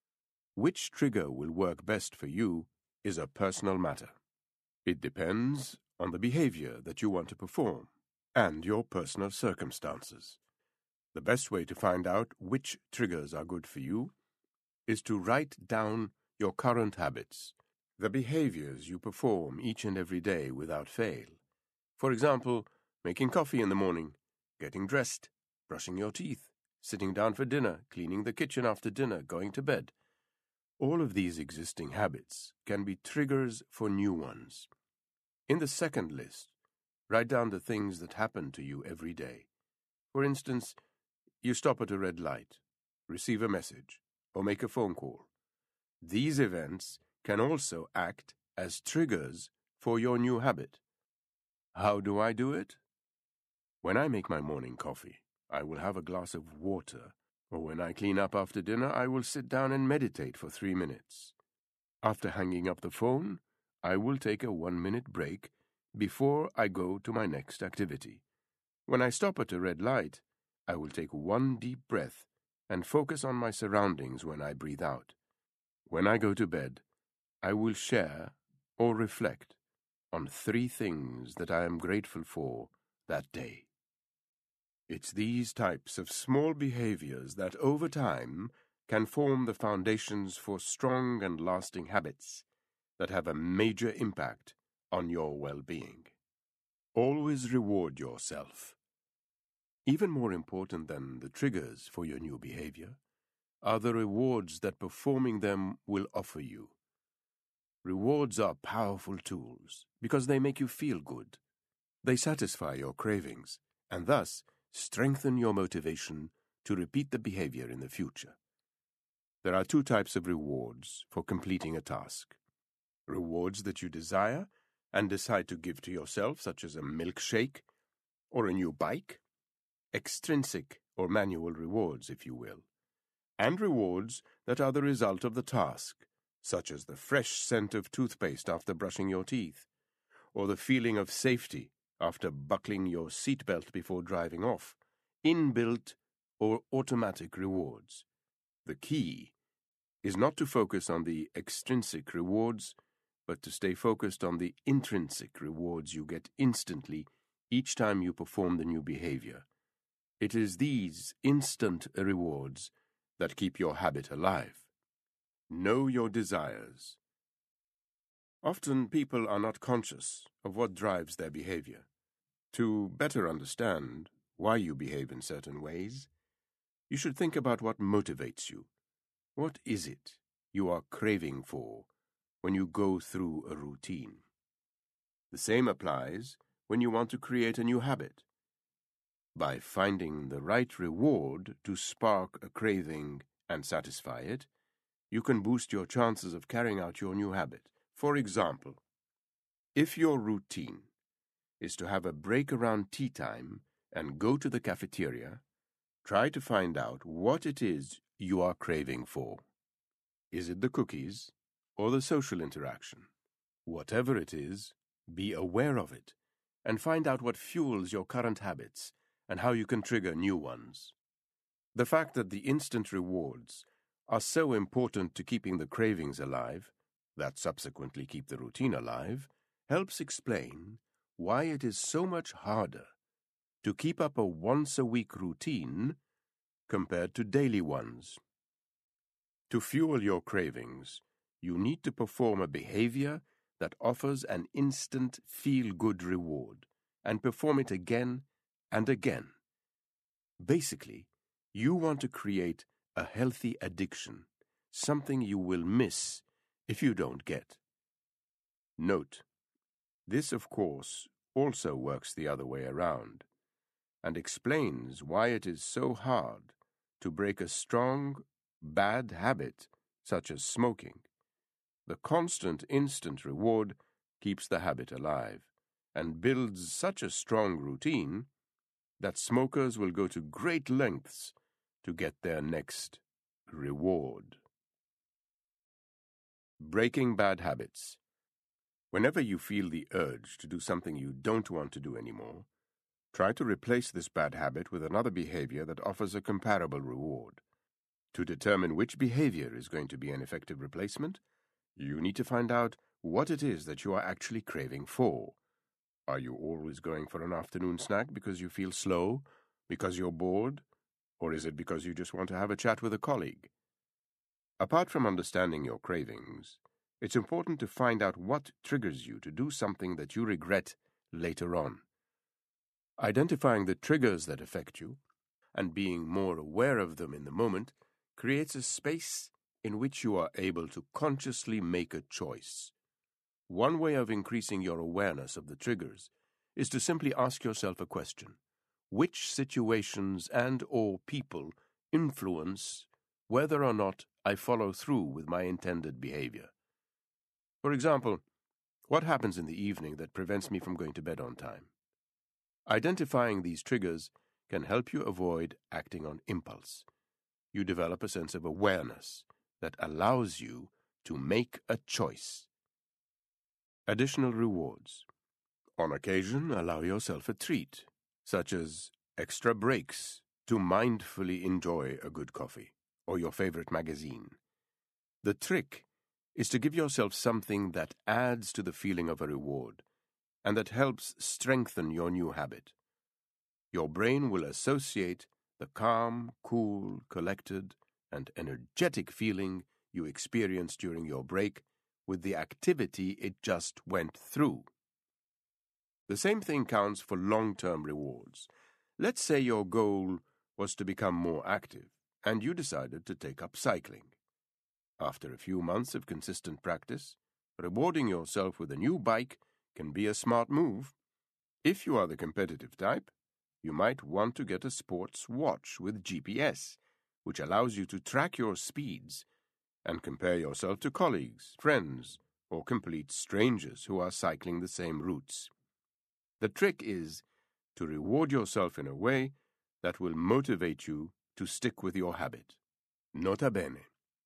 Which trigger will work best for you is a personal matter. It depends on the behavior that you want to perform and your personal circumstances. The best way to find out which triggers are good for you is to write down your current habits, the behaviors you perform each and every day without fail. For example, making coffee in the morning, getting dressed, brushing your teeth, sitting down for dinner, cleaning the kitchen after dinner, going to bed. All of these existing habits can be triggers for new ones. In the second list, write down the things that happen to you every day. For instance, you stop at a red light, receive a message, or make a phone call. These events can also act as triggers for your new habit. How do I do it? When I make my morning coffee, I will have a glass of water, or when I clean up after dinner, I will sit down and meditate for three minutes. After hanging up the phone, I will take a one-minute break before I go to my next activity. When I stop at a red light, I will take one deep breath and focus on my surroundings when I breathe out. When I go to bed, I will share or reflect on three things that I am grateful for that day. It's these types of small behaviors that over time can form the foundations for strong and lasting habits that have a major impact on your well-being. Always reward yourself. Even more important than the triggers for your new behavior are the rewards that performing them will offer you. Rewards are powerful tools because they make you feel good. They satisfy your cravings and thus strengthen your motivation to repeat the behavior in the future. There are two types of rewards for completing a task. Rewards that you desire and decide to give to yourself, such as a milkshake or a new bike. Extrinsic or manual rewards, if you will. And rewards that are the result of the task, such as the fresh scent of toothpaste after brushing your teeth, or the feeling of safety after buckling your seatbelt before driving off, inbuilt or automatic rewards. The key is not to focus on the extrinsic rewards, but to stay focused on the intrinsic rewards you get instantly each time you perform the new behavior. It is these instant rewards that keep your habit alive. Know your desires. Often people are not conscious of what drives their behavior. To better understand why you behave in certain ways, you should think about what motivates you. What is it you are craving for when you go through a routine? The same applies when you want to create a new habit. By finding the right reward to spark a craving and satisfy it, you can boost your chances of carrying out your new habit. For example, if your routine is to have a break around tea time and go to the cafeteria, try to find out what it is you are craving for. Is it the cookies or the social interaction? Whatever it is, be aware of it and find out what fuels your current habits and how you can trigger new ones. The fact that the instant rewards are so important to keeping the cravings alive, that subsequently keep the routine alive, helps explain why it is so much harder to keep up a once-a-week routine compared to daily ones. To fuel your cravings, you need to perform a behavior that offers an instant feel-good reward, and perform it again and again. Basically, you want to create a healthy addiction, something you will miss if you don't get. Note, this of course also works the other way around, and explains why it is so hard to break a strong, bad habit such as smoking. The constant instant reward keeps the habit alive and builds such a strong routine that smokers will go to great lengths to get their next reward. Breaking bad habits. Whenever you feel the urge to do something you don't want to do anymore, try to replace this bad habit with another behavior that offers a comparable reward. To determine which behavior is going to be an effective replacement, you need to find out what it is that you are actually craving for. Are you always going for an afternoon snack because you feel slow, because you're bored, or is it because you just want to have a chat with a colleague? Apart from understanding your cravings, it's important to find out what triggers you to do something that you regret later on. Identifying the triggers that affect you and being more aware of them in the moment creates a space in which you are able to consciously make a choice. One way of increasing your awareness of the triggers is to simply ask yourself a question. Which situations and or people influence whether or not I follow through with my intended behavior? For example, what happens in the evening that prevents me from going to bed on time? Identifying these triggers can help you avoid acting on impulse. You develop a sense of awareness that allows you to make a choice. Additional rewards. On occasion, allow yourself a treat, such as extra breaks to mindfully enjoy a good coffee or your favorite magazine. The trick is to give yourself something that adds to the feeling of a reward and that helps strengthen your new habit. Your brain will associate the calm, cool, collected, and energetic feeling you experienced during your break with the activity it just went through. The same thing counts for long-term rewards. Let's say your goal was to become more active, and you decided to take up cycling. After a few months of consistent practice, rewarding yourself with a new bike can be a smart move. If you are the competitive type, you might want to get a sports watch with G P S, which allows you to track your speeds and compare yourself to colleagues, friends, or complete strangers who are cycling the same routes. The trick is to reward yourself in a way that will motivate you to stick with your habit. Nota bene.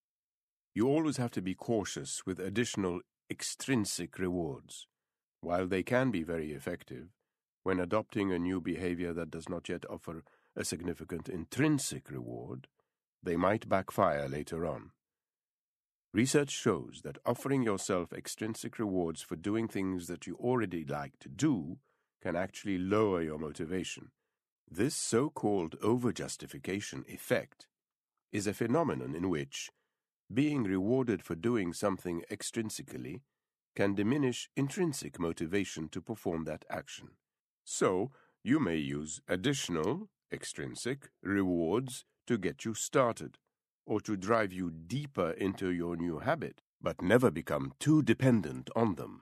You always have to be cautious with additional extrinsic rewards. While they can be very effective, when adopting a new behavior that does not yet offer a significant intrinsic reward, they might backfire later on. Research shows that offering yourself extrinsic rewards for doing things that you already like to do can actually lower your motivation. This so-called over-justification effect is a phenomenon in which being rewarded for doing something extrinsically can diminish intrinsic motivation to perform that action. So, you may use additional, extrinsic, rewards to get you started, or to drive you deeper into your new habit, but never become too dependent on them.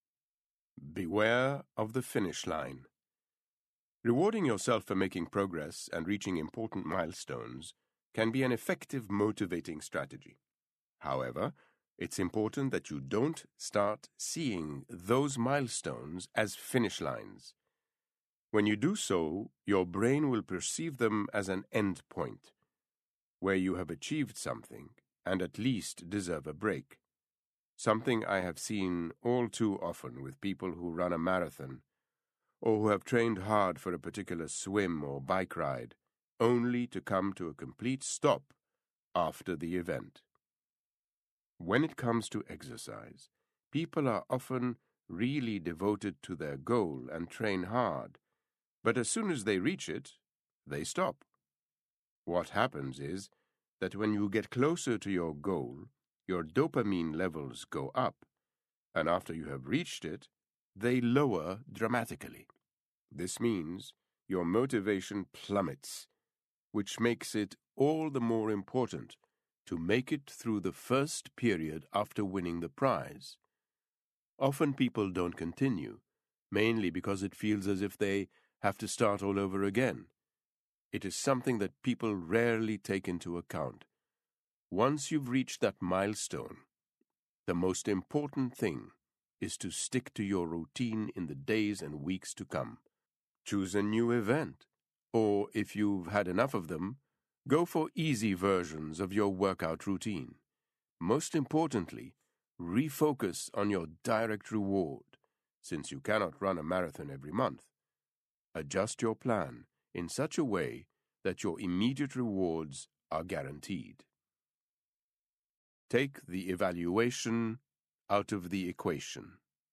Beware of the finish line. Rewarding yourself for making progress and reaching important milestones can be an effective motivating strategy. However, it's important that you don't start seeing those milestones as finish lines. When you do so, your brain will perceive them as an end point, where you have achieved something and at least deserve a break. Something I have seen all too often with people who run a marathon or who have trained hard for a particular swim or bike ride, only to come to a complete stop after the event. When it comes to exercise, people are often really devoted to their goal and train hard, but as soon as they reach it, they stop. What happens is that when you get closer to your goal, your dopamine levels go up, and after you have reached it, they lower dramatically. This means your motivation plummets, which makes it all the more important to make it through the first period after winning the prize. Often people don't continue, mainly because it feels as if they have to start all over again. It is something that people rarely take into account. Once you've reached that milestone, the most important thing is to stick to your routine in the days and weeks to come. Choose a new event, or if you've had enough of them, go for easy versions of your workout routine. Most importantly, refocus on your direct reward, since you cannot run a marathon every month. Adjust your plan in such a way that your immediate rewards are guaranteed. Take the evaluation out of the equation.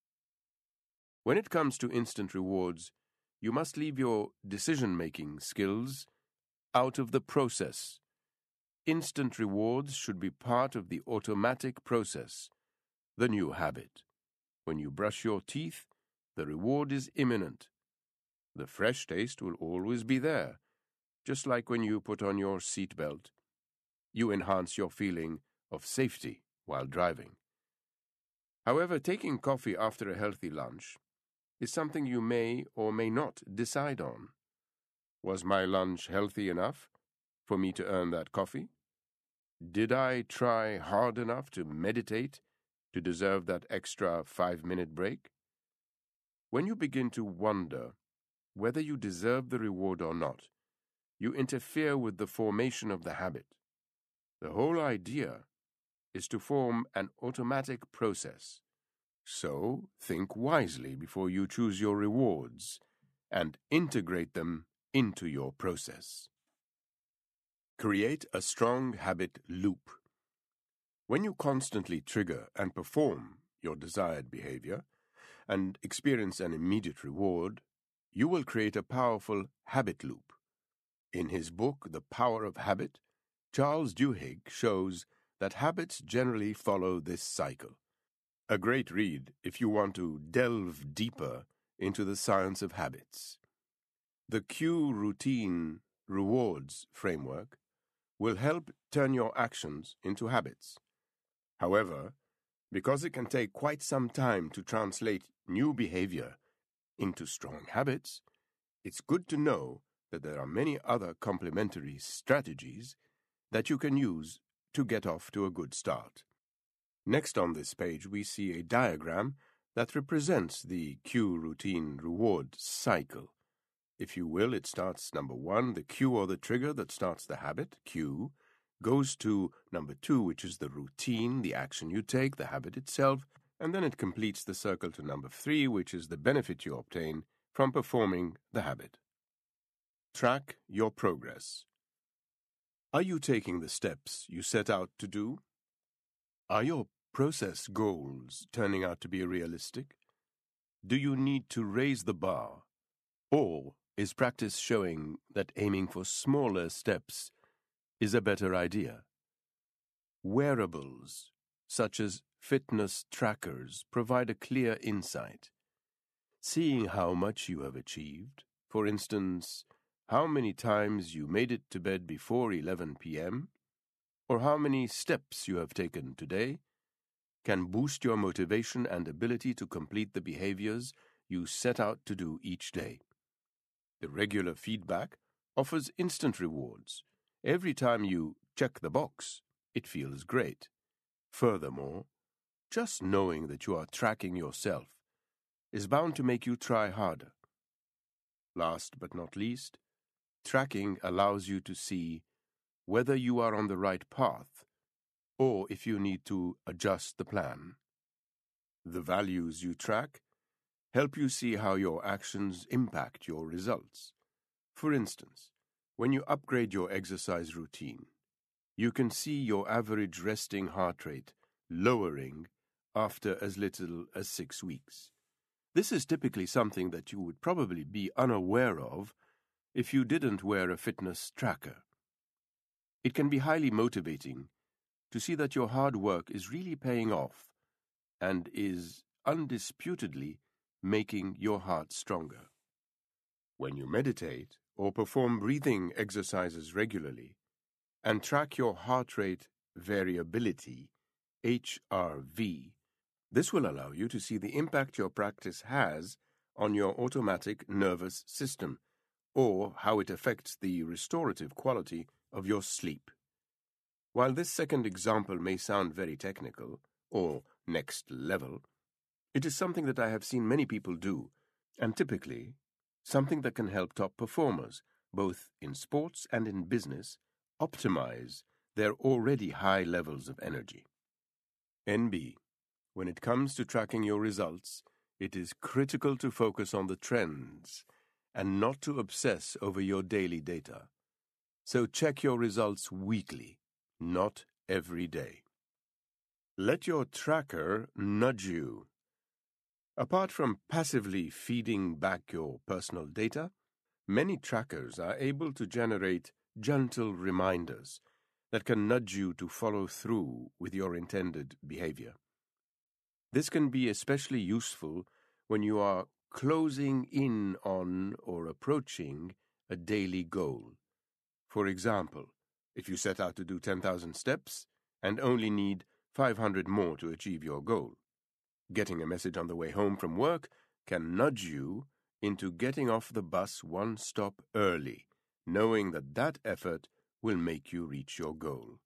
When it comes to instant rewards, you must leave your decision-making skills out of the process. Instant rewards should be part of the automatic process, the new habit. When you brush your teeth, the reward is imminent. The fresh taste will always be there, just like when you put on your seatbelt. You enhance your feeling of safety while driving. However, taking coffee after a healthy lunch is something you may or may not decide on. Was my lunch healthy enough for me to earn that coffee? Did I try hard enough to meditate to deserve that extra five-minute break? When you begin to wonder whether you deserve the reward or not, you interfere with the formation of the habit. The whole idea is to form an automatic process. So think wisely before you choose your rewards and integrate them into your process. Create a strong habit loop. When you constantly trigger and perform your desired behavior and experience an immediate reward, you will create a powerful habit loop. In his book, The Power of Habit, Charles Duhigg shows that habits generally follow this cycle. A great read if you want to delve deeper into the science of habits. The cue routine rewards framework will help turn your actions into habits. However, because it can take quite some time to translate new behavior into strong habits, it's good to know that there are many other complementary strategies that you can use to get off to a good start. Next on this page, we see a diagram that represents the cue routine reward cycle. If you will, it starts number one, the cue or the trigger that starts the habit, cue, goes to number two, which is the routine, the action you take, the habit itself, and then it completes the circle to number three, which is the benefit you obtain from performing the habit. Track your progress. Are you taking the steps you set out to do? Are your process goals turning out to be realistic? Do you need to raise the bar? Or is practice showing that aiming for smaller steps is a better idea. Wearables, such as fitness trackers, provide a clear insight. Seeing how much you have achieved, for instance, how many times you made it to bed before eleven p m, or how many steps you have taken today, can boost your motivation and ability to complete the behaviors you set out to do each day. The regular feedback offers instant rewards. Every time you check the box, it feels great. Furthermore, just knowing that you are tracking yourself is bound to make you try harder. Last but not least, tracking allows you to see whether you are on the right path or if you need to adjust the plan. The values you track help you see how your actions impact your results. For instance, when you upgrade your exercise routine, you can see your average resting heart rate lowering after as little as six weeks. This is typically something that you would probably be unaware of if you didn't wear a fitness tracker. It can be highly motivating to see that your hard work is really paying off and is undisputedly making your heart stronger. When you meditate or perform breathing exercises regularly and track your heart rate variability, H R V, this will allow you to see the impact your practice has on your automatic nervous system, or how it affects the restorative quality of your sleep. While this second example may sound very technical, or next level, it is something that I have seen many people do, and typically something that can help top performers, both in sports and in business, optimize their already high levels of energy. N B. When it comes to tracking your results, it is critical to focus on the trends and not to obsess over your daily data. So check your results weekly, not every day. Let your tracker nudge you. Apart from passively feeding back your personal data, many trackers are able to generate gentle reminders that can nudge you to follow through with your intended behavior. This can be especially useful when you are closing in on or approaching a daily goal. For example, if you set out to do ten thousand steps and only need five hundred more to achieve your goal, getting a message on the way home from work can nudge you into getting off the bus one stop early, knowing that that effort will make you reach your goal.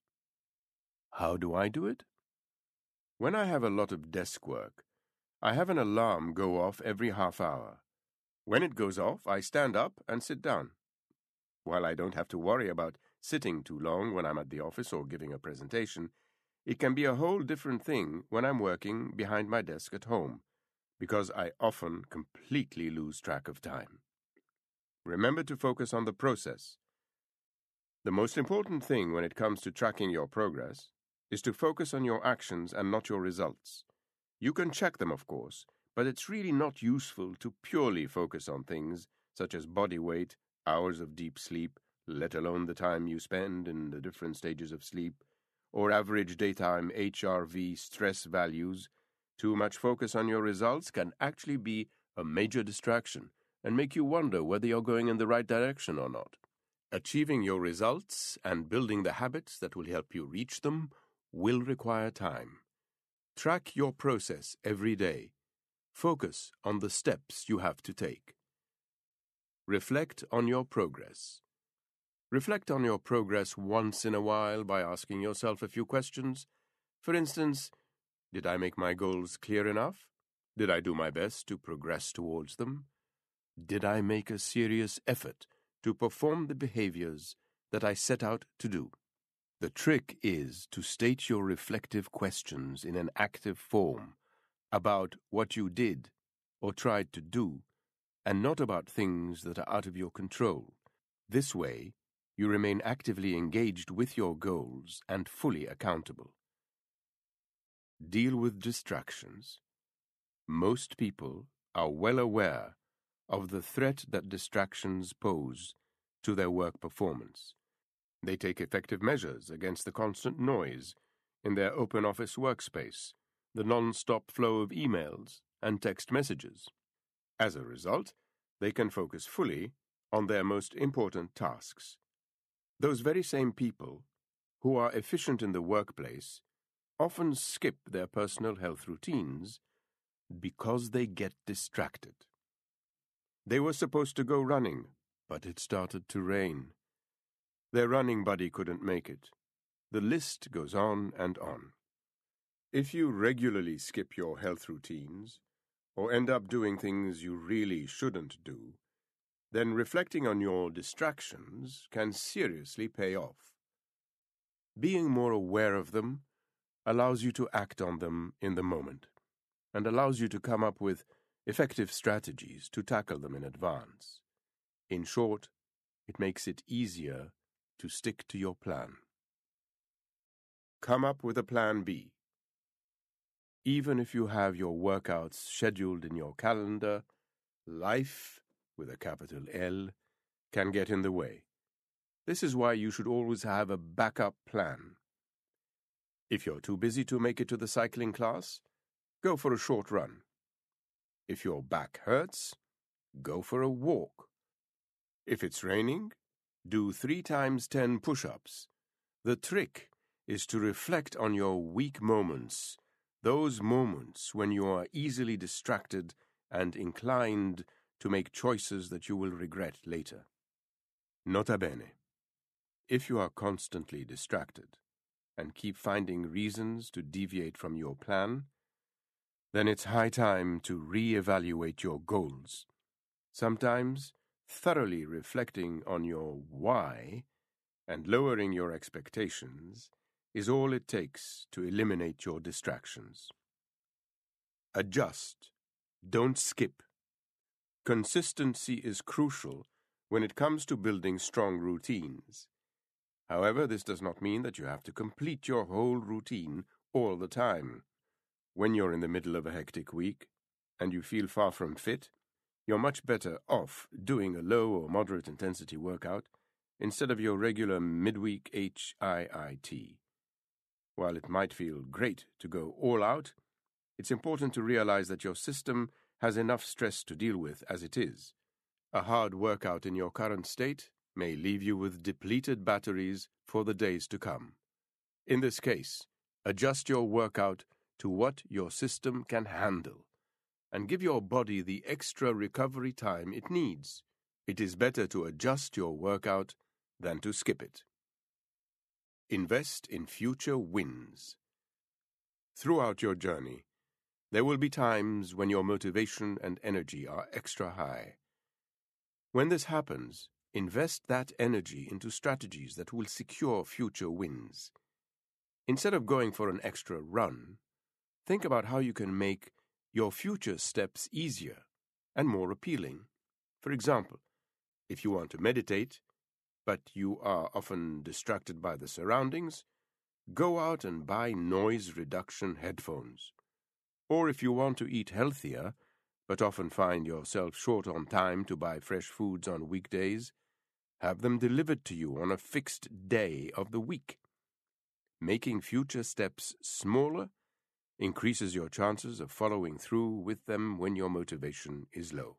How do I do it? When I have a lot of desk work, I have an alarm go off every half hour. When it goes off, I stand up and sit down. While I don't have to worry about sitting too long when I'm at the office or giving a presentation, it can be a whole different thing when I'm working behind my desk at home, because I often completely lose track of time. Remember to focus on the process. The most important thing when it comes to tracking your progress is to focus on your actions and not your results. You can check them, of course, but it's really not useful to purely focus on things such as body weight, hours of deep sleep, let alone the time you spend in the different stages of sleep, or average daytime H R V stress values. Too much focus on your results can actually be a major distraction and make you wonder whether you're going in the right direction or not. Achieving your results and building the habits that will help you reach them will require time. Track your process every day. Focus on the steps you have to take. Reflect on your progress. Reflect on your progress once in a while by asking yourself a few questions. For instance, did I make my goals clear enough? Did I do my best to progress towards them? Did I make a serious effort to perform the behaviors that I set out to do? The trick is to state your reflective questions in an active form about what you did or tried to do, and not about things that are out of your control. This way, you remain actively engaged with your goals and fully accountable. Deal with distractions. Most people are well aware of the threat that distractions pose to their work performance. They take effective measures against the constant noise in their open office workspace, the non-stop flow of emails and text messages. As a result, they can focus fully on their most important tasks. Those very same people who are efficient in the workplace often skip their personal health routines because they get distracted. They were supposed to go running, but it started to rain. Their running buddy couldn't make it. The list goes on and on. If you regularly skip your health routines, or end up doing things you really shouldn't do, then reflecting on your distractions can seriously pay off. Being more aware of them allows you to act on them in the moment, and allows you to come up with effective strategies to tackle them in advance. In short, it makes it easier to stick to your plan. Come up with a plan B. Even if you have your workouts scheduled in your calendar, life, with a capital L, can get in the way. This is why you should always have a backup plan. If you're too busy to make it to the cycling class, go for a short run. If your back hurts, go for a walk. If it's raining, do three times ten push-ups. The trick is to reflect on your weak moments, those moments when you are easily distracted and inclined to make choices that you will regret later. Nota bene. If you are constantly distracted and keep finding reasons to deviate from your plan, then it's high time to re-evaluate your goals. Sometimes, thoroughly reflecting on your why and lowering your expectations is all it takes to eliminate your distractions. Adjust. Don't skip. Consistency is crucial when it comes to building strong routines. However, this does not mean that you have to complete your whole routine all the time. When you're in the middle of a hectic week and you feel far from fit, you're much better off doing a low or moderate intensity workout instead of your regular midweek H I I T. While it might feel great to go all out, it's important to realize that your system has enough stress to deal with as it is. A hard workout in your current state may leave you with depleted batteries for the days to come. In this case, adjust your workout to what your system can handle, and give your body the extra recovery time it needs. It is better to adjust your workout than to skip it. Invest in future wins. Throughout your journey, there will be times when your motivation and energy are extra high. When this happens, invest that energy into strategies that will secure future wins. Instead of going for an extra run, think about how you can make your future steps easier and more appealing. For example, if you want to meditate, but you are often distracted by the surroundings, go out and buy noise reduction headphones. Or if you want to eat healthier, but often find yourself short on time to buy fresh foods on weekdays, have them delivered to you on a fixed day of the week. Making future steps smaller increases your chances of following through with them when your motivation is low.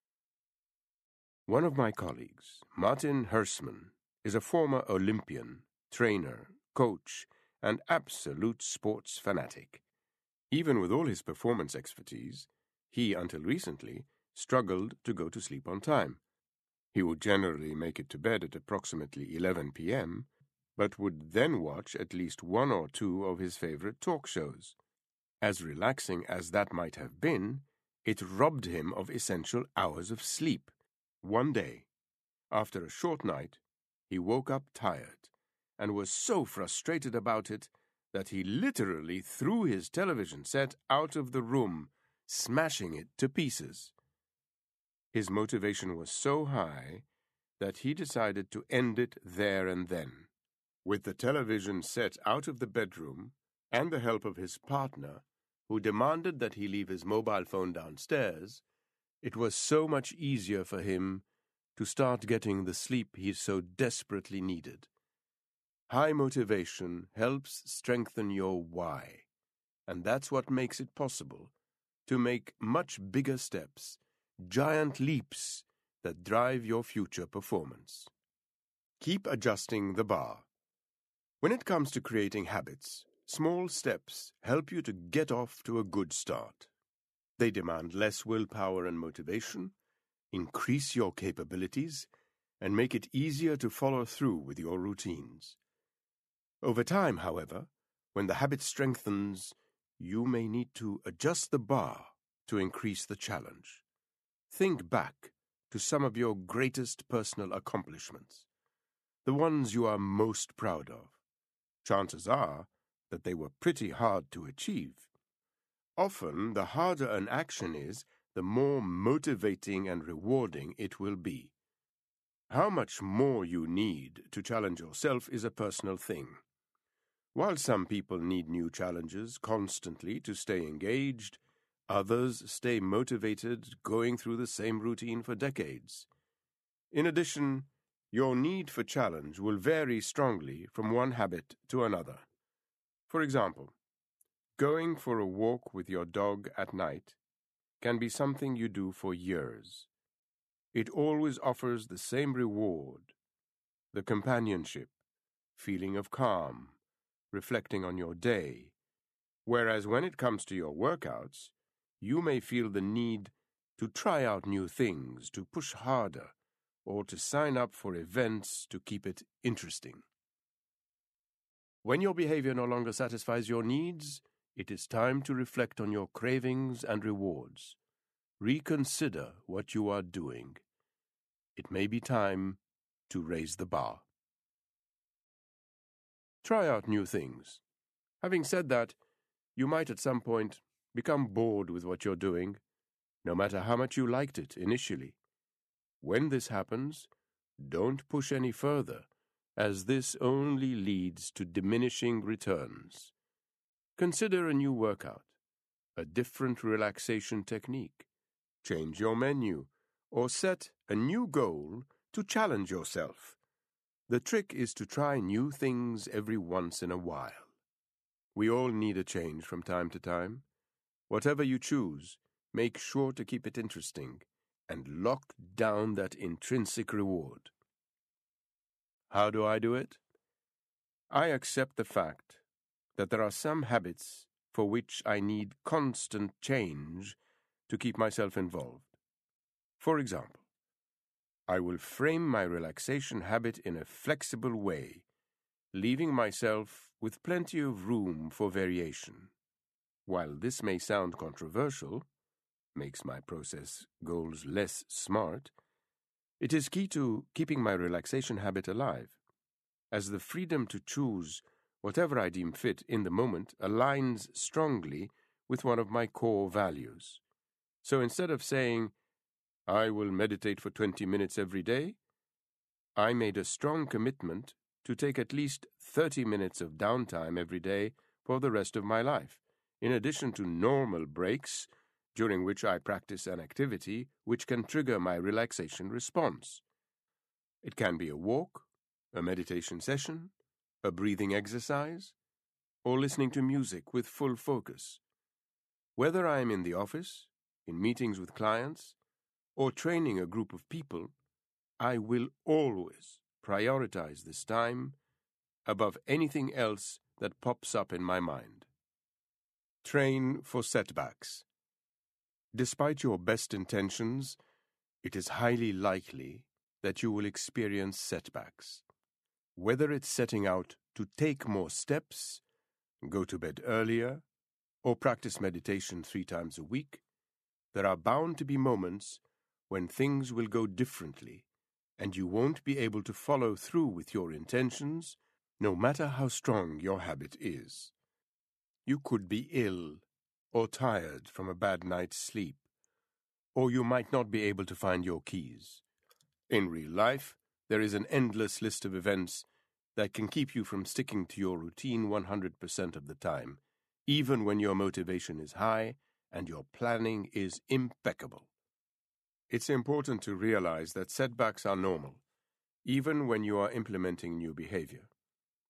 One of my colleagues, Martin Hersman, is a former Olympian, trainer, coach, and absolute sports fanatic. Even with all his performance expertise, he, until recently, struggled to go to sleep on time. He would generally make it to bed at approximately eleven p.m., but would then watch at least one or two of his favorite talk shows. As relaxing as that might have been, it robbed him of essential hours of sleep. One day, after a short night, he woke up tired and was so frustrated about it that he literally threw his television set out of the room, smashing it to pieces. His motivation was so high that he decided to end it there and then. With the television set out of the bedroom and the help of his partner, who demanded that he leave his mobile phone downstairs, it was so much easier for him to start getting the sleep he so desperately needed. High motivation helps strengthen your why, and that's what makes it possible to make much bigger steps, giant leaps that drive your future performance. Keep adjusting the bar. When it comes to creating habits, small steps help you to get off to a good start. They demand less willpower and motivation, increase your capabilities, and make it easier to follow through with your routines. Over time, however, when the habit strengthens, you may need to adjust the bar to increase the challenge. Think back to some of your greatest personal accomplishments, the ones you are most proud of. Chances are that they were pretty hard to achieve. Often, the harder an action is, the more motivating and rewarding it will be. How much more you need to challenge yourself is a personal thing. While some people need new challenges constantly to stay engaged, others stay motivated going through the same routine for decades. In addition, your need for challenge will vary strongly from one habit to another. For example, going for a walk with your dog at night can be something you do for years. It always offers the same reward, the companionship, feeling of calm, reflecting on your day, whereas when it comes to your workouts, you may feel the need to try out new things, to push harder, or to sign up for events to keep it interesting. When your behavior no longer satisfies your needs, it is time to reflect on your cravings and rewards. Reconsider what you are doing. It may be time to raise the bar. Try out new things. Having said that, you might at some point become bored with what you're doing, no matter how much you liked it initially. When this happens, don't push any further, as this only leads to diminishing returns. Consider a new workout, a different relaxation technique, change your menu, or set a new goal to challenge yourself. The trick is to try new things every once in a while. We all need a change from time to time. Whatever you choose, make sure to keep it interesting and lock down that intrinsic reward. How do I do it? I accept the fact that there are some habits for which I need constant change to keep myself involved. For example, I will frame my relaxation habit in a flexible way, leaving myself with plenty of room for variation. While this may sound controversial, makes my process goals less smart, it is key to keeping my relaxation habit alive, as the freedom to choose whatever I deem fit in the moment aligns strongly with one of my core values. So instead of saying, I will meditate for twenty minutes every day, I made a strong commitment to take at least thirty minutes of downtime every day for the rest of my life, in addition to normal breaks during which I practice an activity which can trigger my relaxation response. It can be a walk, a meditation session, a breathing exercise, or listening to music with full focus. Whether I am in the office, in meetings with clients, or training a group of people, I will always prioritize this time above anything else that pops up in my mind. Train for setbacks. Despite your best intentions, it is highly likely that you will experience setbacks. Whether it's setting out to take more steps, go to bed earlier, or practice meditation three times a week, there are bound to be moments when things will go differently, and you won't be able to follow through with your intentions, no matter how strong your habit is. You could be ill or tired from a bad night's sleep, or you might not be able to find your keys. In real life, there is an endless list of events that can keep you from sticking to your routine one hundred percent of the time, even when your motivation is high and your planning is impeccable. It's important to realize that setbacks are normal, even when you are implementing new behavior.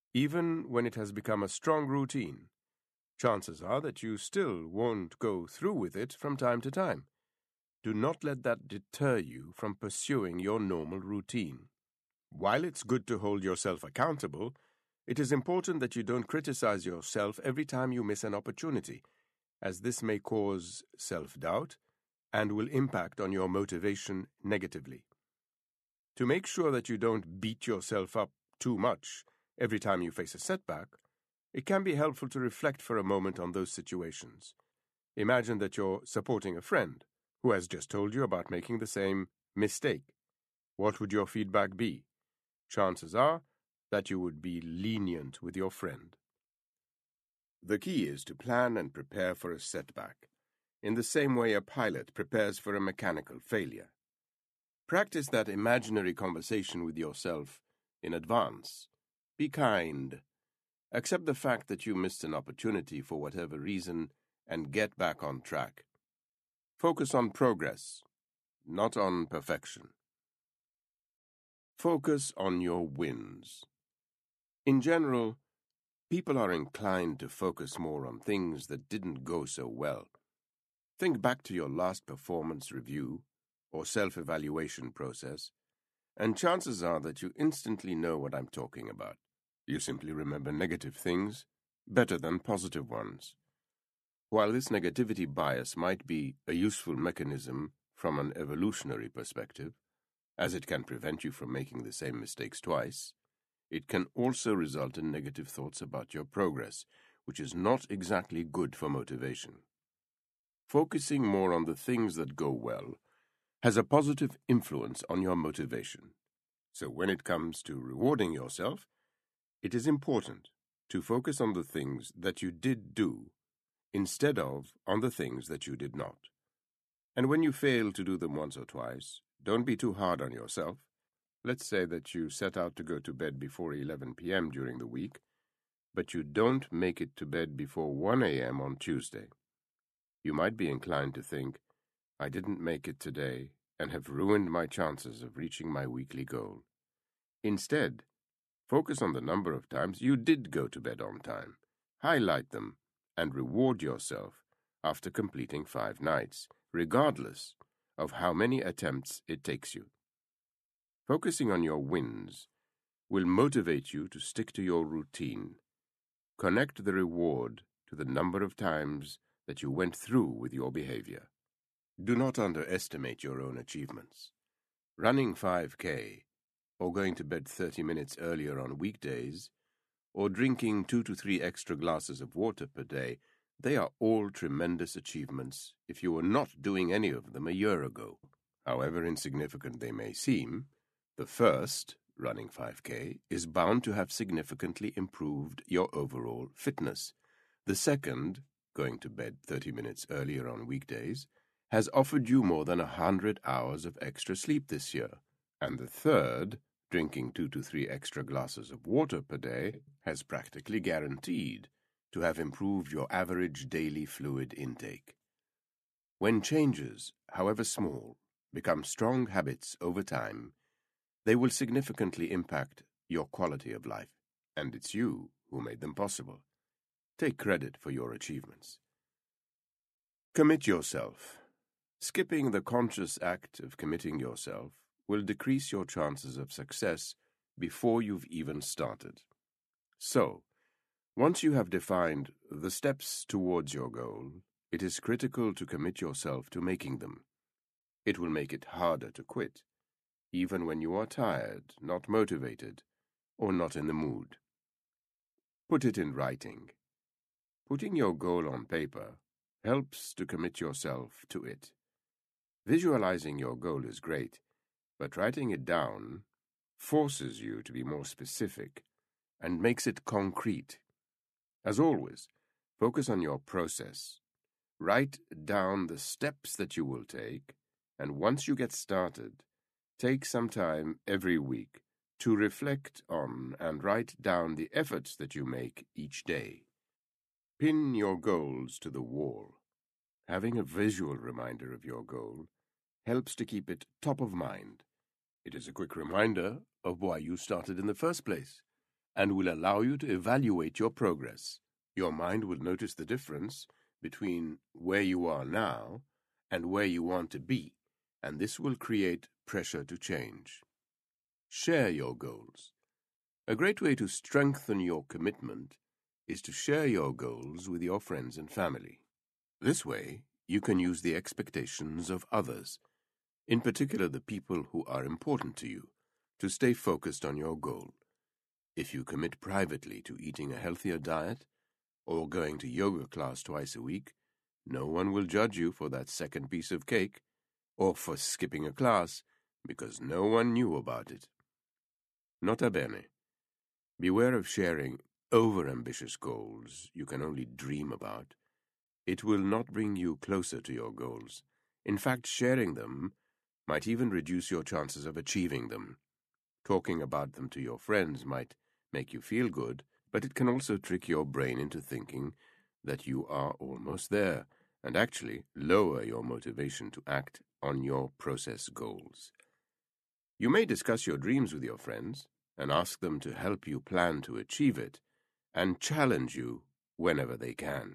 Even when it has become a strong routine, chances are that you still won't go through with it from time to time. Do not let that deter you from pursuing your normal routine. While it's good to hold yourself accountable, it is important that you don't criticize yourself every time you miss an opportunity, as this may cause self-doubt and will impact on your motivation negatively. To make sure that you don't beat yourself up too much every time you face a setback, it can be helpful to reflect for a moment on those situations. Imagine that you're supporting a friend who has just told you about making the same mistake. What would your feedback be? Chances are that you would be lenient with your friend. The key is to plan and prepare for a setback, in the same way a pilot prepares for a mechanical failure. Practice that imaginary conversation with yourself in advance. Be kind. Accept the fact that you missed an opportunity for whatever reason and get back on track. Focus on progress, not on perfection. Focus on your wins. In general, people are inclined to focus more on things that didn't go so well. Think back to your last performance review or self-evaluation process, and chances are that you instantly know what I'm talking about. You simply remember negative things better than positive ones. While this negativity bias might be a useful mechanism from an evolutionary perspective, as it can prevent you from making the same mistakes twice, it can also result in negative thoughts about your progress, which is not exactly good for motivation. Focusing more on the things that go well has a positive influence on your motivation. So when it comes to rewarding yourself, it is important to focus on the things that you did do instead of on the things that you did not. And when you fail to do them once or twice, don't be too hard on yourself. Let's say that you set out to go to bed before eleven p.m. during the week, but you don't make it to bed before one a.m. on Tuesday. You might be inclined to think, I didn't make it today and have ruined my chances of reaching my weekly goal. Instead, focus on the number of times you did go to bed on time. Highlight them and reward yourself after completing five nights, regardless of how many attempts it takes you. Focusing on your wins will motivate you to stick to your routine. Connect the reward to the number of times that you went through with your behavior. Do not underestimate your own achievements. Running five K, or going to bed thirty minutes earlier on weekdays, or drinking two to three extra glasses of water per day, they are all tremendous achievements if you were not doing any of them a year ago. However insignificant they may seem, the first, running five K, is bound to have significantly improved your overall fitness. The second, going to bed thirty minutes earlier on weekdays, has offered you more than a hundred hours of extra sleep this year. And the third, drinking two to three extra glasses of water per day, has practically guaranteed to have improved your average daily fluid intake. When changes, however small, become strong habits over time, they will significantly impact your quality of life, and it's you who made them possible. Take credit for your achievements. Commit yourself. Skipping the conscious act of committing yourself will decrease your chances of success before you've even started. So, once you have defined the steps towards your goal, it is critical to commit yourself to making them. It will make it harder to quit, even when you are tired, not motivated, or not in the mood. Put it in writing. Putting your goal on paper helps to commit yourself to it. Visualizing your goal is great, but writing it down forces you to be more specific and makes it concrete. As always, focus on your process. Write down the steps that you will take, and once you get started, take some time every week to reflect on and write down the efforts that you make each day. Pin your goals to the wall. Having a visual reminder of your goal helps to keep it top of mind. It is a quick reminder of why you started in the first place. and will allow you to evaluate your progress. Your mind will notice the difference between where you are now and where you want to be, and this will create pressure to change. Share your goals. A great way to strengthen your commitment is to share your goals with your friends and family. This way, you can use the expectations of others, in particular the people who are important to you, to stay focused on your goal. If you commit privately to eating a healthier diet or going to yoga class twice a week, no one will judge you for that second piece of cake or for skipping a class because no one knew about it. Nota bene. Beware of sharing over-ambitious goals you can only dream about. It will not bring you closer to your goals. In fact, sharing them might even reduce your chances of achieving them. Talking about them to your friends might make you feel good, but it can also trick your brain into thinking that you are almost there, and actually lower your motivation to act on your process goals. You may discuss your dreams with your friends and ask them to help you plan to achieve it, and challenge you whenever they can.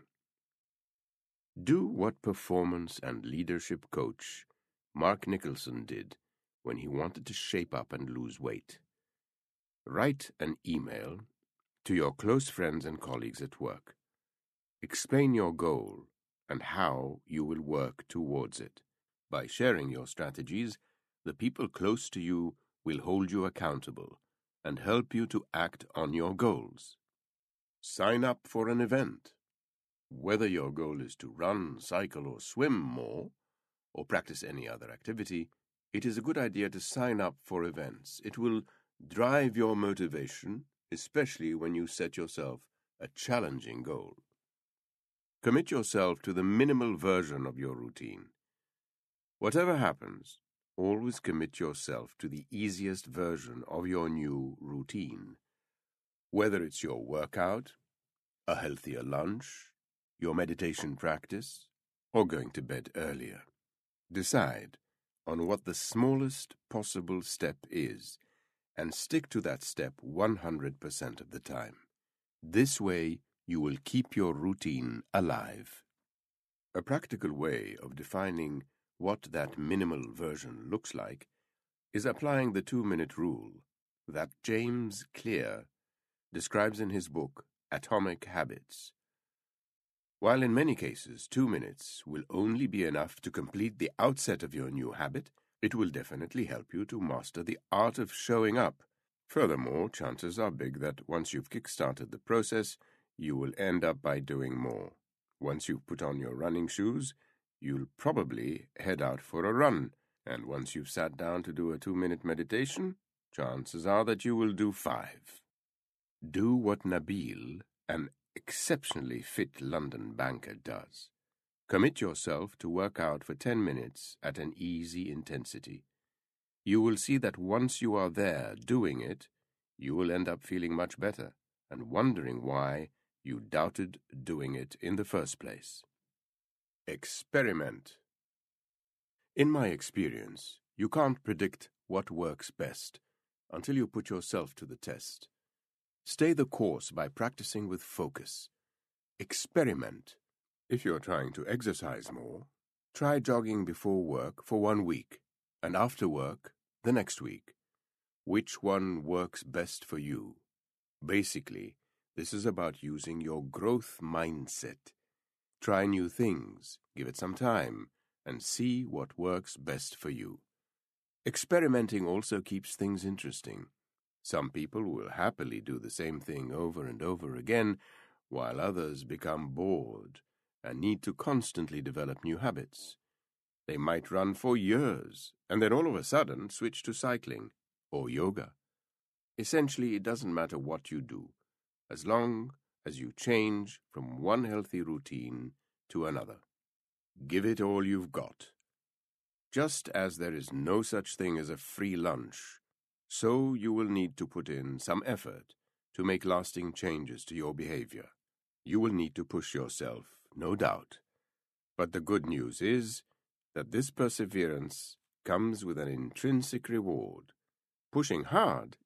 Do what performance and leadership coach Mark Nicholson did when he wanted to shape up and lose weight. Write an email to your close friends and colleagues at work. Explain your goal and how you will work towards it. By sharing your strategies, the people close to you will hold you accountable and help you to act on your goals. Sign up for an event. Whether your goal is to run, cycle, or swim more, or practice any other activity, it is a good idea to sign up for events. It will drive your motivation, especially when you set yourself a challenging goal. Commit yourself to the minimal version of your routine. Whatever happens, always commit yourself to the easiest version of your new routine. Whether it's your workout, a healthier lunch, your meditation practice, or going to bed earlier. Decide on what the smallest possible step is and stick to that step one hundred percent of the time. This way, you will keep your routine alive. A practical way of defining what that minimal version looks like is applying the two-minute rule that James Clear describes in his book, Atomic Habits. While in many cases two minutes will only be enough to complete the outset of your new habit, it will definitely help you to master the art of showing up. Furthermore, chances are big that once you've kick-started the process, you will end up by doing more. Once you've put on your running shoes, you'll probably head out for a run, and once you've sat down to do a two-minute meditation, chances are that you will do five. Do what Nabil, an exceptionally fit London banker, does. Commit yourself to work out for ten minutes at an easy intensity. You will see that once you are there doing it, you will end up feeling much better and wondering why you doubted doing it in the first place. Experiment. In my experience, you can't predict what works best until you put yourself to the test. Stay the course by practicing with focus. Experiment. If you're trying to exercise more, try jogging before work for one week, and after work, the next week. Which one works best for you? Basically, this is about using your growth mindset. Try new things, give it some time, and see what works best for you. Experimenting also keeps things interesting. Some people will happily do the same thing over and over again, while others become bored and need to constantly develop new habits. They might run for years and then all of a sudden switch to cycling or yoga. Essentially, it doesn't matter what you do, as long as you change from one healthy routine to another. Give it all you've got. Just as there is no such thing as a free lunch, so you will need to put in some effort to make lasting changes to your behavior. You will need to push yourself, no doubt. But the good news is that this perseverance comes with an intrinsic reward. Pushing hard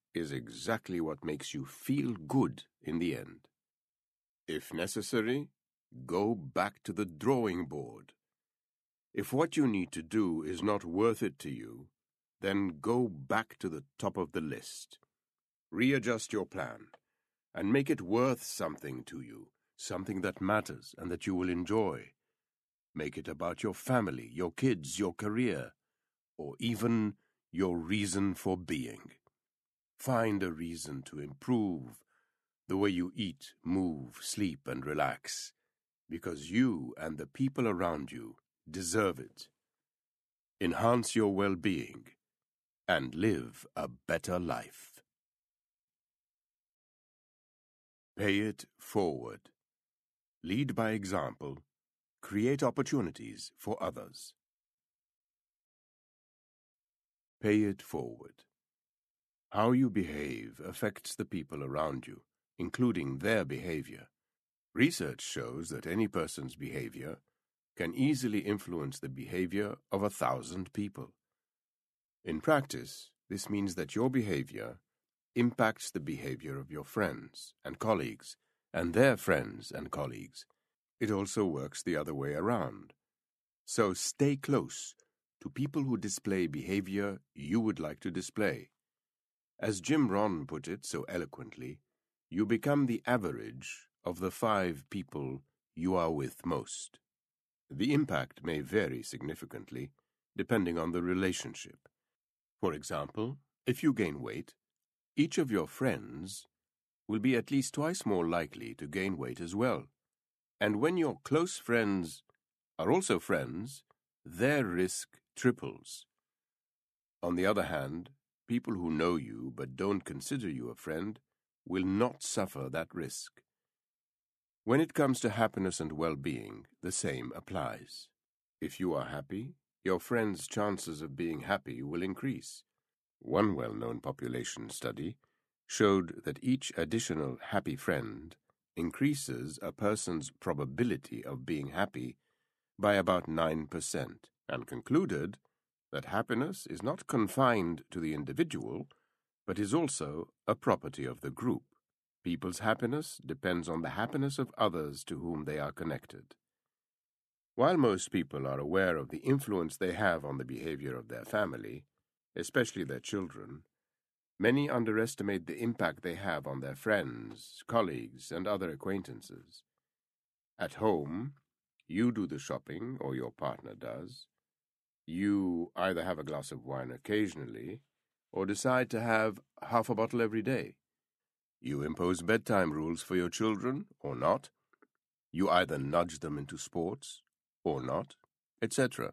is exactly what makes you feel good in the end. If necessary, go back to the drawing board. If what you need to do is not worth it to you, then go back to the top of the list. Readjust your plan and make it worth something to you, something that matters and that you will enjoy. Make it about your family, your kids, your career, or even your reason for being. Find a reason to improve the way you eat, move, sleep, and relax, because you and the people around you deserve it. Enhance your well-being and live a better life. Pay it forward. Lead by example. Create opportunities for others. Pay it forward. How you behave affects the people around you, including their behavior. Research shows that any person's behavior can easily influence the behavior of a thousand people. In practice, this means that your behavior impacts the behavior of your friends and colleagues and their friends and colleagues. It also works the other way around. So stay close to people who display behavior you would like to display. As Jim Rohn put it so eloquently, you become the average of the five people you are with most. The impact may vary significantly, depending on the relationship. For example, if you gain weight, each of your friends will be at least twice more likely to gain weight as well. And when your close friends are also friends, their risk triples. On the other hand, people who know you but don't consider you a friend will not suffer that risk. When it comes to happiness and well-being, the same applies. If you are happy, your friends' chances of being happy will increase. One well-known population study showed that each additional happy friend increases a person's probability of being happy by about nine percent, and concluded that happiness is not confined to the individual, but is also a property of the group. People's happiness depends on the happiness of others to whom they are connected. While most people are aware of the influence they have on the behavior of their family, especially their children, many underestimate the impact they have on their friends, colleagues, and other acquaintances. At home, you do the shopping, or your partner does. You either have a glass of wine occasionally, or decide to have half a bottle every day. You impose bedtime rules for your children, or not. You either nudge them into sports, or not, et cetera.